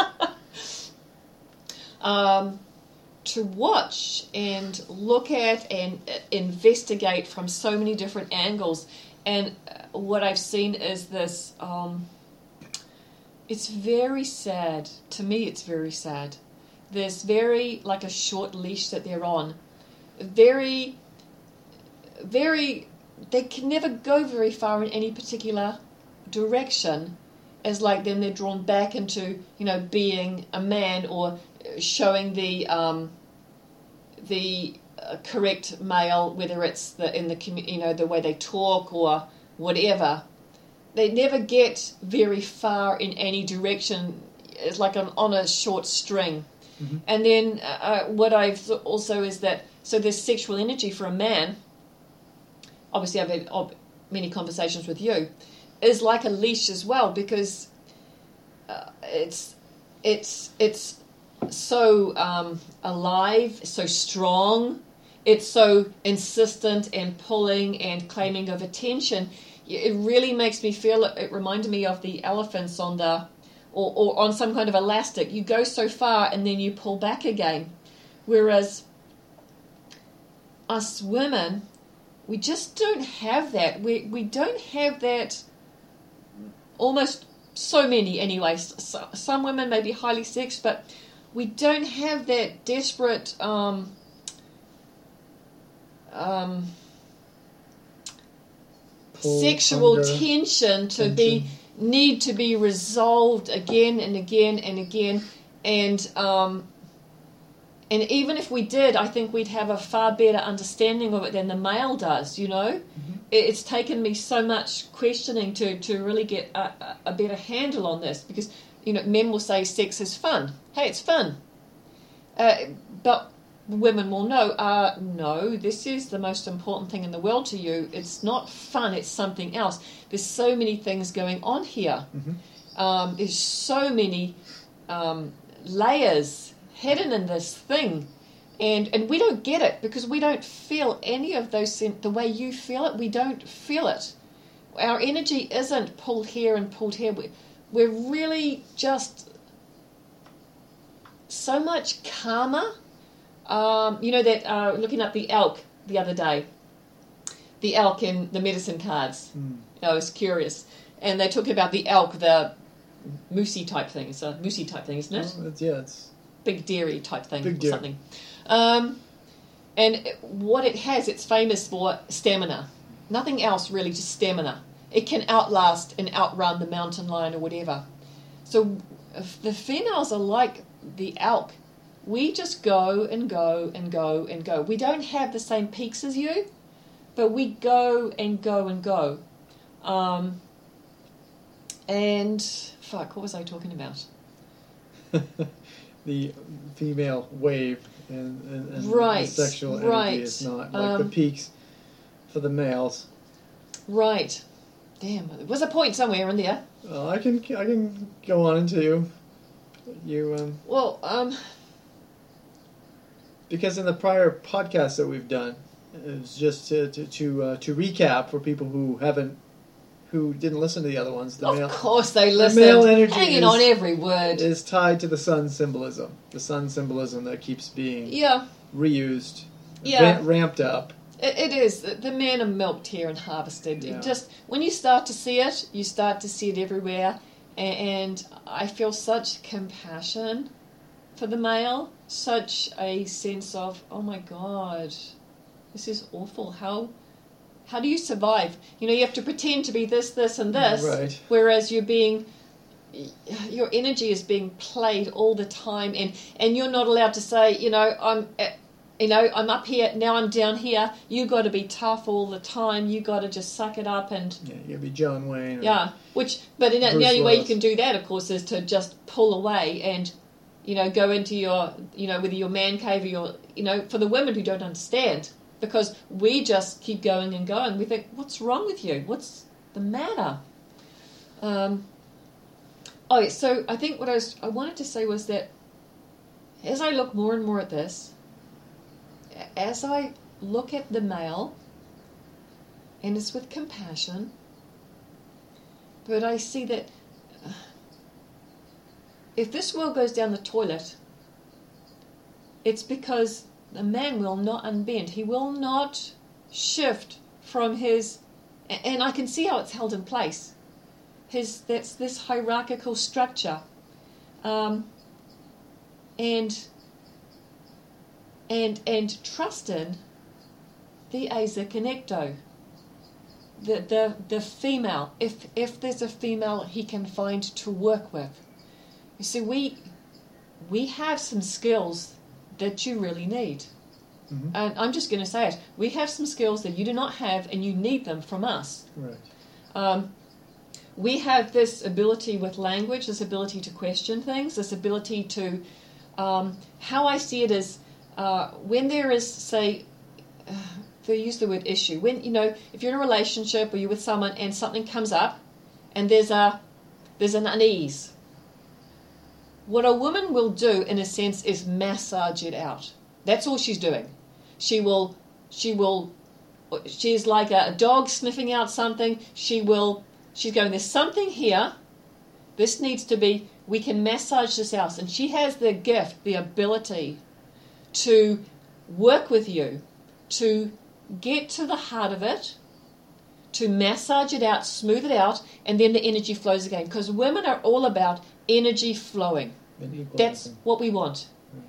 um, to watch and look at and investigate from so many different angles. And what I've seen is this, um, it's very sad. To me, it's very sad. There's very, like a short leash that they're on. Very, very, they can never go very far in any particular direction, as like then they're drawn back into, you know, being a man or showing the, um, the uh, correct male, whether it's the in the commu- you know the way they talk or whatever. They never get very far in any direction. It's like an, on a short string. Mm-hmm. And then uh, what I've also is that so there's sexual energy for a man. Obviously, I've had oh, many conversations with you. Is like a leash as well because uh, it's it's it's. so um, alive, so strong, it's so insistent and pulling and claiming of attention. It really makes me feel, it reminded me of the elephants on the, or, or on some kind of elastic. You go so far and then you pull back again. Whereas us women, we just don't have that. We, we don't have that almost so many anyway. So, some women may be highly sexed, but we don't have that desperate um, um, Pull, sexual hunger, tension to tension. be need to be resolved again and again and again, and um, and even if we did, I think we'd have a far better understanding of it than the male does. You know, mm-hmm. It's taken me so much questioning to to really get a, a better handle on this because. You know, men will say sex is fun. Hey, it's fun. Uh, but women will know, uh, no, this is the most important thing in the world to you. It's not fun, it's something else. There's so many things going on here. Mm-hmm. Um, there's so many um, layers hidden in this thing. And and we don't get it because we don't feel any of those, the way you feel it, we don't feel it. Our energy isn't pulled here and pulled here. We, We're really just so much calmer. Um, you know that uh, looking up the elk the other day, the elk in the medicine cards. Mm. I was curious, and they talk about the elk, the moosey type thing. It's a moosey type thing, isn't it? Oh, it's, yeah, it's big dairy type thing big or dairy. something. Um, and what it has, it's famous for stamina. Nothing else really, just stamina. It can outlast and outrun the mountain lion or whatever. So if the females are like the elk. We just go and go and go and go. We don't have the same peaks as you, but we go and go and go. Um, and fuck, what was I talking about? The female wave and, and, and right, the sexual energy right. is not like um, the peaks for the males. Right. Damn, there was a point somewhere in there. Well, I can I can go on into you. You um. Well, um. Because in the prior podcasts that we've done, it was just to to to, uh, to recap for people who haven't, who didn't listen to the other ones. The Of male, course they the listened. male energy Hanging is, on every word. is tied to the sun symbolism. The sun symbolism that keeps being Yeah. reused, Yeah. ra- ramped up. It, it is. The the men are milked here and harvested. Yeah. It just when you start to see it, you start to see it everywhere. And, and I feel such compassion for the male, such a sense of, oh my God, this is awful. How how do you survive? You know, you have to pretend to be this, this, and this, Right. whereas you're being, your energy is being played all the time, and, and you're not allowed to say, you know, I'm, you know, I'm up here, now I'm down here. You got to be tough all the time. You got to just suck it up and Yeah, you gotta be John Wayne. Or yeah. Which, but in, the Bruce only way you Willis. can do that, of course, is to just pull away and, you know, go into your, you know, whether your man cave or your, you know, for the women who don't understand, because we just keep going and going. We think, what's wrong with you? What's the matter? Um. Oh, so I think what I was, I wanted to say was that as I look more and more at this, as I look at the male, and it's with compassion, but I see that uh, if this world goes down the toilet, it's because the man will not unbend. He will not shift from his, and I can see how it's held in place. His that's this hierarchical structure, um, and and and trust in the Isaac and Ecto. The, the the female, if if there's a female he can find to work with. You see, we we have some skills that you really need. Mm-hmm. And I'm just going to say it. We have some skills that you do not have, and you need them from us. Right. Um, we have this ability with language, this ability to question things, this ability to, um, how I see it is, uh, when there is, say, uh, they use the word issue. When, you know, if you're in a relationship or you're with someone and something comes up and there's a there's an unease, what a woman will do, in a sense, is massage it out. That's all she's doing. She will, she will, she's like a dog sniffing out something. She will, she's going, there's something here. This needs to be, we can massage this out. And she has the gift, the ability to work with you, to get to the heart of it, to massage it out, smooth it out, and then the energy flows again. Because women are all about energy flowing. That's what we want.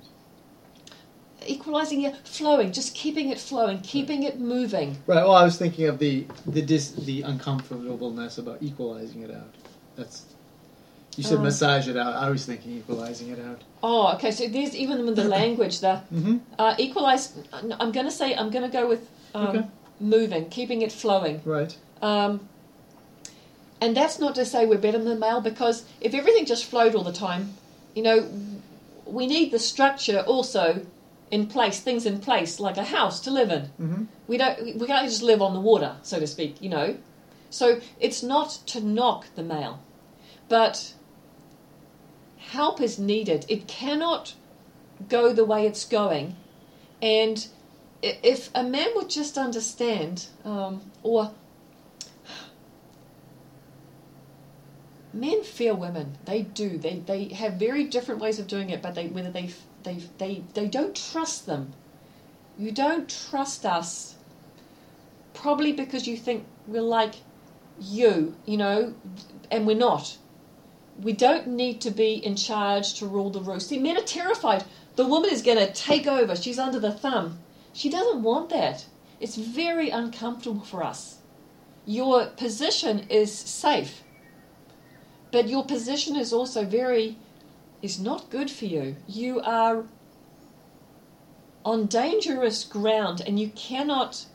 Right. Equalizing it, flowing, just keeping it flowing, keeping it moving. Right. Well, I was thinking of the the dis, the uncomfortableness about equalizing it out. That's you said Um, massage it out. I was thinking equalizing it out. Oh, okay. So there's even with the language, the Mm-hmm. uh, equalize. I'm going to say I'm going to go with um, Okay. moving, keeping it flowing. Right. Um, and that's not to say we're better than the male, because if everything just flowed all the time, you know, we need the structure also in place, things in place, like a house to live in. Mm-hmm. We don't, we can't just live on the water, so to speak, you know. So it's not to knock the male, but help is needed. It cannot go the way it's going. And i- if a man would just understand, um, or men fear women. They do. They they have very different ways of doing it, but they whether they they they they don't trust them. You don't trust us, probably because you think we're like you, you know, and we're not. We don't need to be in charge to rule the roost. See, men are terrified. The woman is going to take over. She's under the thumb. She doesn't want that. It's very uncomfortable for us. Your position is safe, but your position is also very, is not good for you. You are on dangerous ground, and you cannot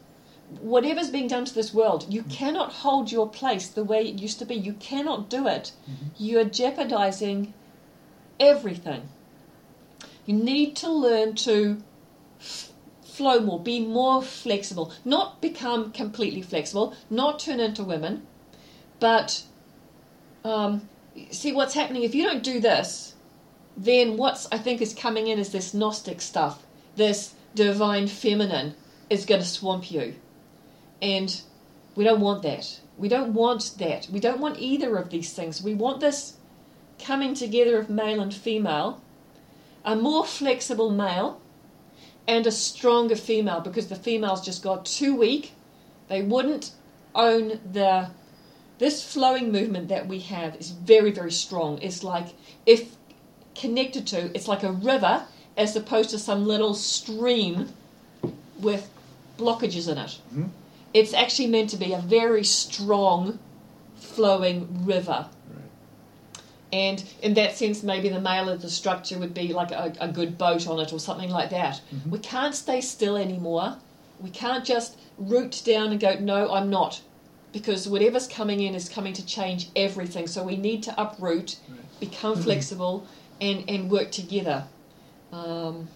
whatever's being done to this world, you cannot hold your place the way it used to be. You cannot do it. Mm-hmm. You are jeopardizing everything. You need to learn to f- flow more, be more flexible, not become completely flexible, not turn into women, but um, see what's happening. If you don't do this, then what's I think is coming in is this Gnostic stuff, this divine feminine is going to swamp you. And we don't want that. We don't want that. We don't want either of these things. We want this coming together of male and female, a more flexible male and a stronger female, because the females just got too weak. They wouldn't own the... This flowing movement that we have is very, very strong. It's like, if connected to, it's like a river as opposed to some little stream with blockages in it. Mm-hmm. It's actually meant to be a very strong flowing river. Right. And in that sense, maybe the male of the structure would be like a, a good boat on it or something like that. Mm-hmm. We can't stay still anymore. We can't just root down and go, no, I'm not. Because whatever's coming in is coming to change everything. So we need to uproot, Right. become Mm-hmm. flexible, and, and work together. Um,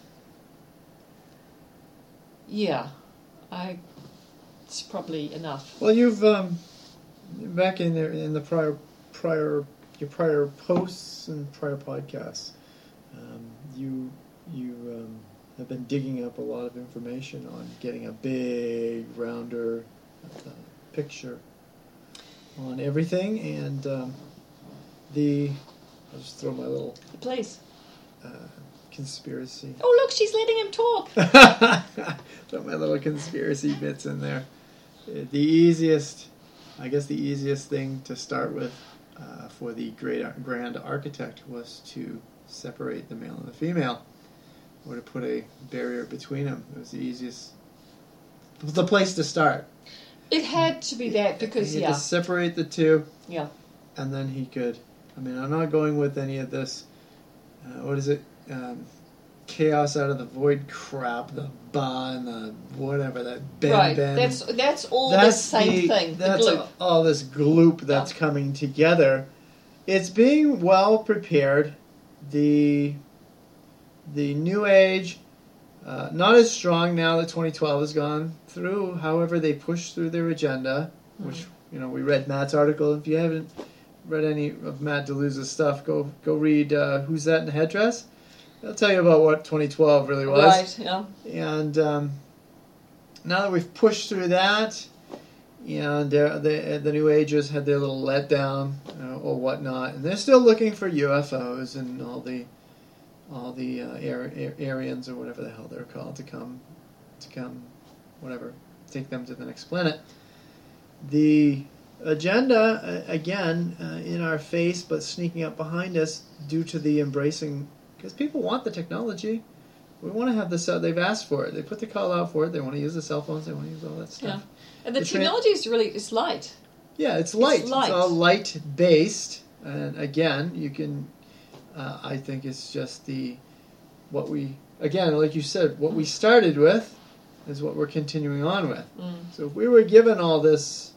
yeah, I... It's probably enough. Well, you've um, back in there in the prior prior your prior posts and prior podcasts, um, you you um, have been digging up a lot of information on getting a big rounder uh, picture on everything, and um, the I'll just throw my little Please. uh, conspiracy. Oh, look, she's letting him talk. Throw my little conspiracy bits in there. The easiest, I guess the easiest thing to start with uh, for the great grand architect was to separate the male and the female, or to put a barrier between them. It was the easiest, it was the place to start. It had to be that because, he had yeah. to separate the two, Yeah. and then he could, I mean, I'm not going with any of this, uh, what is it, um, chaos out of the void crap, the ba and the whatever, that ben right. ben. That's that's all That's the same the- thing. That's the gloop. all this gloop that's Yeah. coming together. It's being well prepared. The the new age, uh, not as strong now that twenty twelve has gone through. However, they push through their agenda, Mm. which you know we read Matt's article. If you haven't read any of Matt DeLuza's stuff, go go read uh, Who's That in a Headdress. I'll tell you about what twenty twelve really was. Right, yeah. And um, now that we've pushed through that, and uh, the the New Agers had their little letdown uh, or whatnot, and they're still looking for U F Os and all the all the uh, Ar- Ar- Aryans or whatever the hell they're called to come to come, whatever, take them to the next planet. The agenda uh, again uh, in our face, but sneaking up behind us due to the embracing. Because people want the technology. We want to have this out. They've asked for it. They put the call out for it. They want to use the cell phones. They want to use all that stuff. Yeah. And the, The tra- technology is really, it's light. Yeah, it's light. It's, light. all light-based. And again, you can, uh, I think it's just the, what we, again, like you said, what we started with is what we're continuing on with. Mm. So if we were given all this,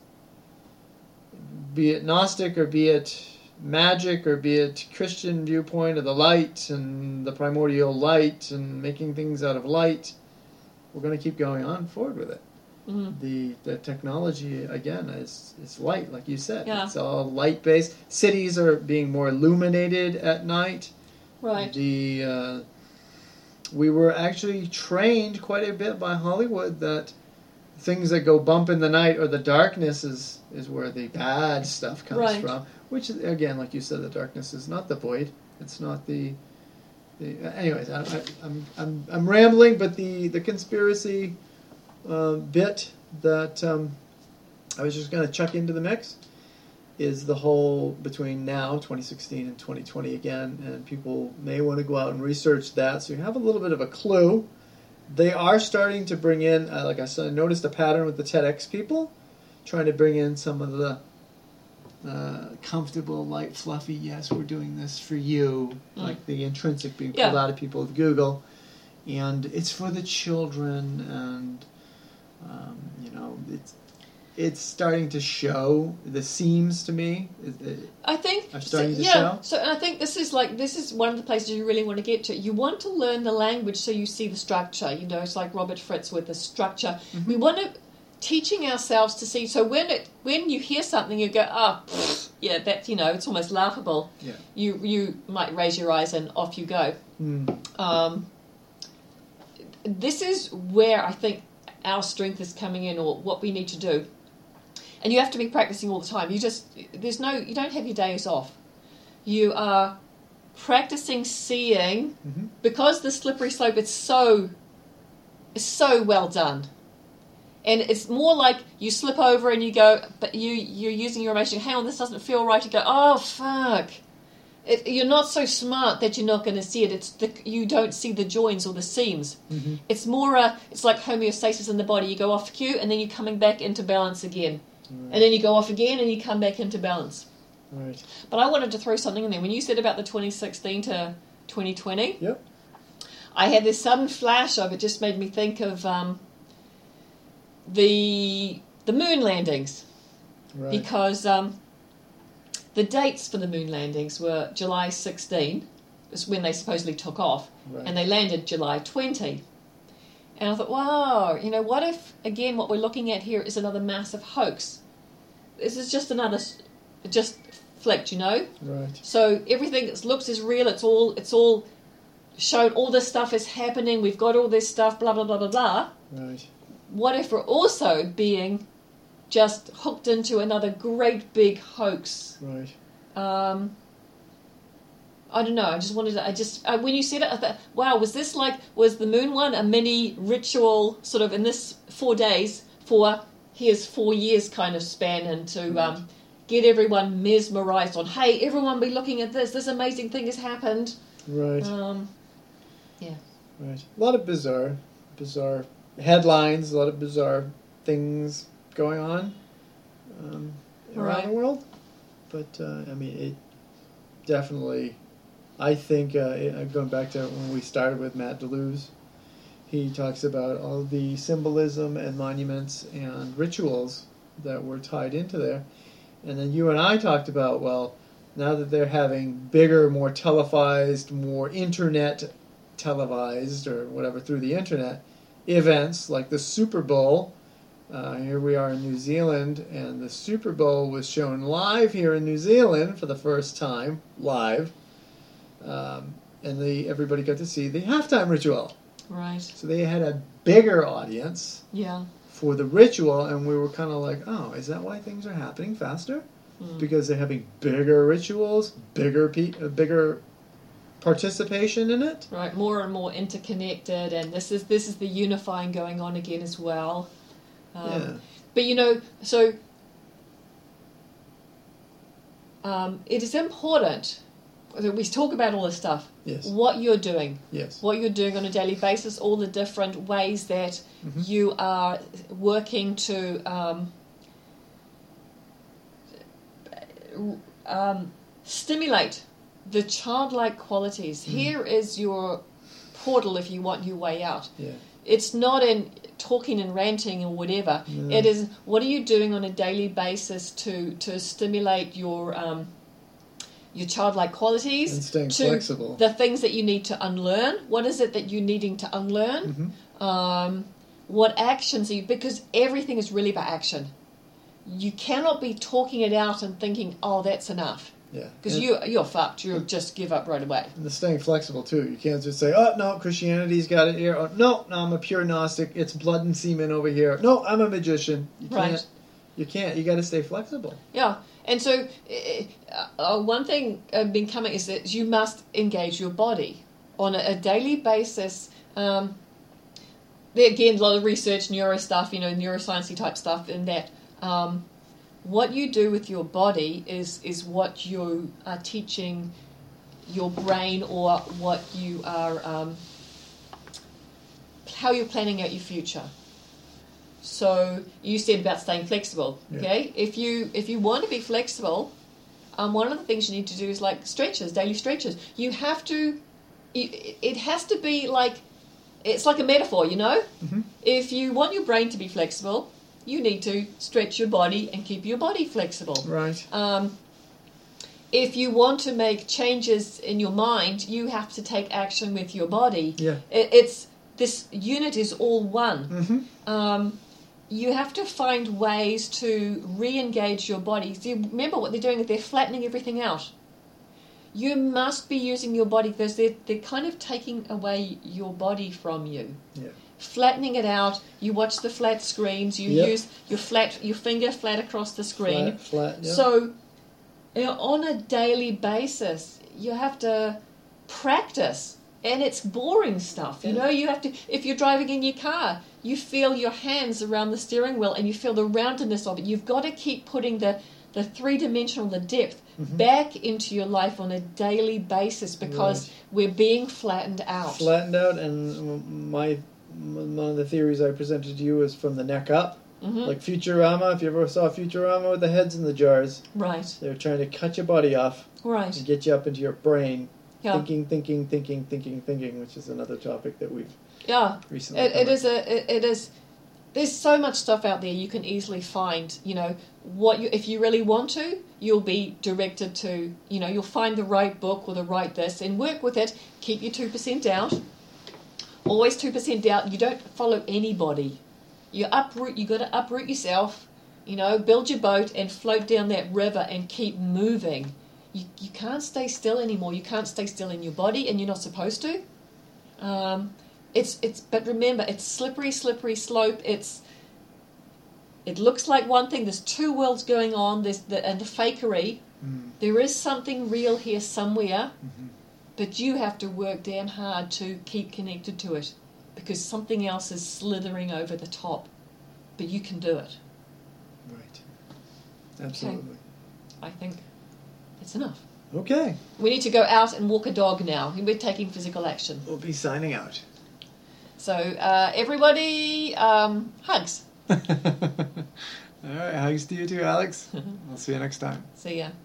be it Gnostic or be it magic or be it Christian viewpoint of the light and the primordial light and making things out of light, we're going to keep going on forward with it. Mm. The the technology again is is light, like you said. Yeah. It's all light based. Cities are being more illuminated at night. Right. The uh, we were actually trained quite a bit by Hollywood that things that go bump in the night or the darkness is is where the bad stuff comes Right. from. Which again, like you said, the darkness is not the void. It's not the. the anyways, I, I, I'm I'm I'm rambling, but the the conspiracy uh, bit that um, I was just going to chuck into the mix is the whole between now twenty sixteen and twenty twenty again, and people may want to go out and research that, so you have a little bit of a clue. They are starting to bring in, uh, like I said, I noticed a pattern with the TEDx people, trying to bring in some of the uh, comfortable, light, fluffy, yes, we're doing this for you, Mm. like the intrinsic being pulled Yeah. out of people with Google. And it's for the children, and, um, you know, it's it's starting to show. The seams to me it, it, I think are starting so, to yeah, show. So and I think this is like this is one of the places you really want to get to. You want to learn the language so you see the structure. You know, it's like Robert Fritz with the structure. Mm-hmm. We want to teaching ourselves to see. So when it when you hear something, you go, oh, pfft, yeah, that's you know, it's almost laughable. Yeah. You you might raise your eyes and off you go. Mm. Um, this is where I think our strength is coming in, or what we need to do. And you have to be practicing all the time. You just there's no you don't have your days off. You are practicing seeing mm-hmm. because the slippery slope it's so it's so well done. And it's more like you slip over and you go, but you, you're using your emotion, hang on, this doesn't feel right. You go, oh, fuck. It, you're not so smart that you're not going to see it. It's the, you don't see the joins or the seams. Mm-hmm. It's more a, it's like homeostasis in the body. You go off cue and then you're coming back into balance again. Right. And then you go off again and you come back into balance. Right. But I wanted to throw something in there. When you said about the twenty sixteen to twenty twenty, yep. I had this sudden flash of it. Just made me think of... Um, the the moon landings, right. because um, the dates for the moon landings were July sixteenth, is when they supposedly took off, right. and they landed July twentieth. And I thought, wow, you know, what if, again, what we're looking at here is another massive hoax? This is just another, just flicked, you know? Right. So everything that looks is real, it's all, it's all shown, all this stuff is happening, we've got all this stuff, blah, blah, blah, blah, blah. Right. What if we're also being just hooked into another great big hoax? Right. Um, I don't know. I just wanted to, I just, uh, when you said it, I thought, wow, was this like, was the moon one a mini ritual sort of in this four days for, here's four years kind of span, and to right. um, get everyone mesmerized on, hey, everyone be looking at this, this amazing thing has happened. Right. Um, yeah. Right. A lot of bizarre, bizarre headlines, a lot of bizarre things going on um, around right. the world. But, uh, I mean, it definitely, I think, uh, it, going back to when we started with Matt Deleuze, he talks about all the symbolism and monuments and rituals that were tied into there. And then you and I talked about, well, now that they're having bigger, more televised, more internet televised, or whatever, through the internet, events like the Super Bowl. Uh, here we are in New Zealand, and the Super Bowl was shown live here in New Zealand for the first time, live. Um, and the, everybody got to see the halftime ritual. Right. So they had a bigger audience Yeah. for the ritual, and we were kind of like, oh, is that why things are happening faster? Mm. Because they're having bigger rituals, bigger pe- uh, bigger participation in it. Right, more and more interconnected, and this is this is the unifying going on again as well. Um, Yeah. But you know, so um, it is important that we talk about all this stuff. Yes. What you're doing. Yes. What you're doing on a daily basis, all the different ways that mm-hmm. you are working to um, um, stimulate the childlike qualities. Mm. Here is your portal if you want your way out. Yeah. It's not in talking and ranting or whatever. No. It is, what are you doing on a daily basis to, to stimulate your um, your childlike qualities? And staying to flexible. The things that you need to unlearn. What is it that you're needing to unlearn? Mm-hmm. Um, what actions are you... Because everything is really about action. You cannot be talking it out and thinking, oh, that's enough. Yeah. Because you, you're fucked. You'll just give up right away. And the staying flexible, too. You can't just say, oh, no, Christianity's got it here. Oh, no, no, I'm a pure Gnostic. It's blood and semen over here. No, I'm a magician. You can't. Right. You can't. You got to stay flexible. Yeah. And so uh, uh, one thing I've been coming is that you must engage your body on a, a daily basis. Um, there, again, a lot of research, neuro stuff, you know, neuroscience type stuff in that. Um, what you do with your body is, is what you are teaching your brain, or what you are, um, how you're planning out your future. So you said about staying flexible, okay? Yeah. If you if you want to be flexible, um, one of the things you need to do is like stretches, daily stretches. You have to, it, it has to be like, it's like a metaphor, you know? Mm-hmm. If you want your brain to be flexible, you need to stretch your body and keep your body flexible. Right. Um, if you want to make changes in your mind, you have to take action with your body. Yeah. It, it's this unit is all one. Mm-hmm. Um, you have to find ways to re-engage your body. So you remember what they're doing is they're flattening everything out. You must be using your body because they're, they're kind of taking away your body from you. Yeah. Flattening it out. You watch the flat screens. You Yep. use your flat your finger flat across the screen. Flat, flat, yeah. So you know, on a daily basis, you have to practice. And it's boring stuff, you Yeah. know. You have to, if you're driving in your car, you feel your hands around the steering wheel and you feel the roundedness of it. You've got to keep putting the, the three-dimensional, the depth, Mhm. back into your life on a daily basis because Right. we're being flattened out. Flattened out, and my one of the theories I presented to you was from the neck up. Mhm. Like Futurama, if you ever saw Futurama with the heads in the jars, Right, they're trying to cut your body off right. and get you up into your brain. Yeah, Thinking, thinking, thinking, thinking, thinking, which is another topic that we've yeah. recently It, it covered. is a. It, it is. There's so much stuff out there you can easily find. You know what you if you really want to, you'll be directed to. You know you'll find the right book or the right this and work with it. Keep your two percent out. Always two percent out. You don't follow anybody. You uproot. You got to uproot yourself. You know, build your boat and float down that river and keep moving. You you can't stay still anymore. You can't stay still in your body, and you're not supposed to. Um, it's it's but remember, it's slippery, slippery slope. It's it looks like one thing. There's two worlds going on. There's the and the fakery. Mm. There is something real here somewhere, Mhm. but you have to work damn hard to keep connected to it because something else is slithering over the top. But you can do it. Right. Absolutely. I think that's enough. Okay. We need to go out and walk a dog now. We're taking physical action. We'll be signing out. So uh, everybody, um, hugs. All right. Hugs to you too, Alex. We'll see you next time. See ya.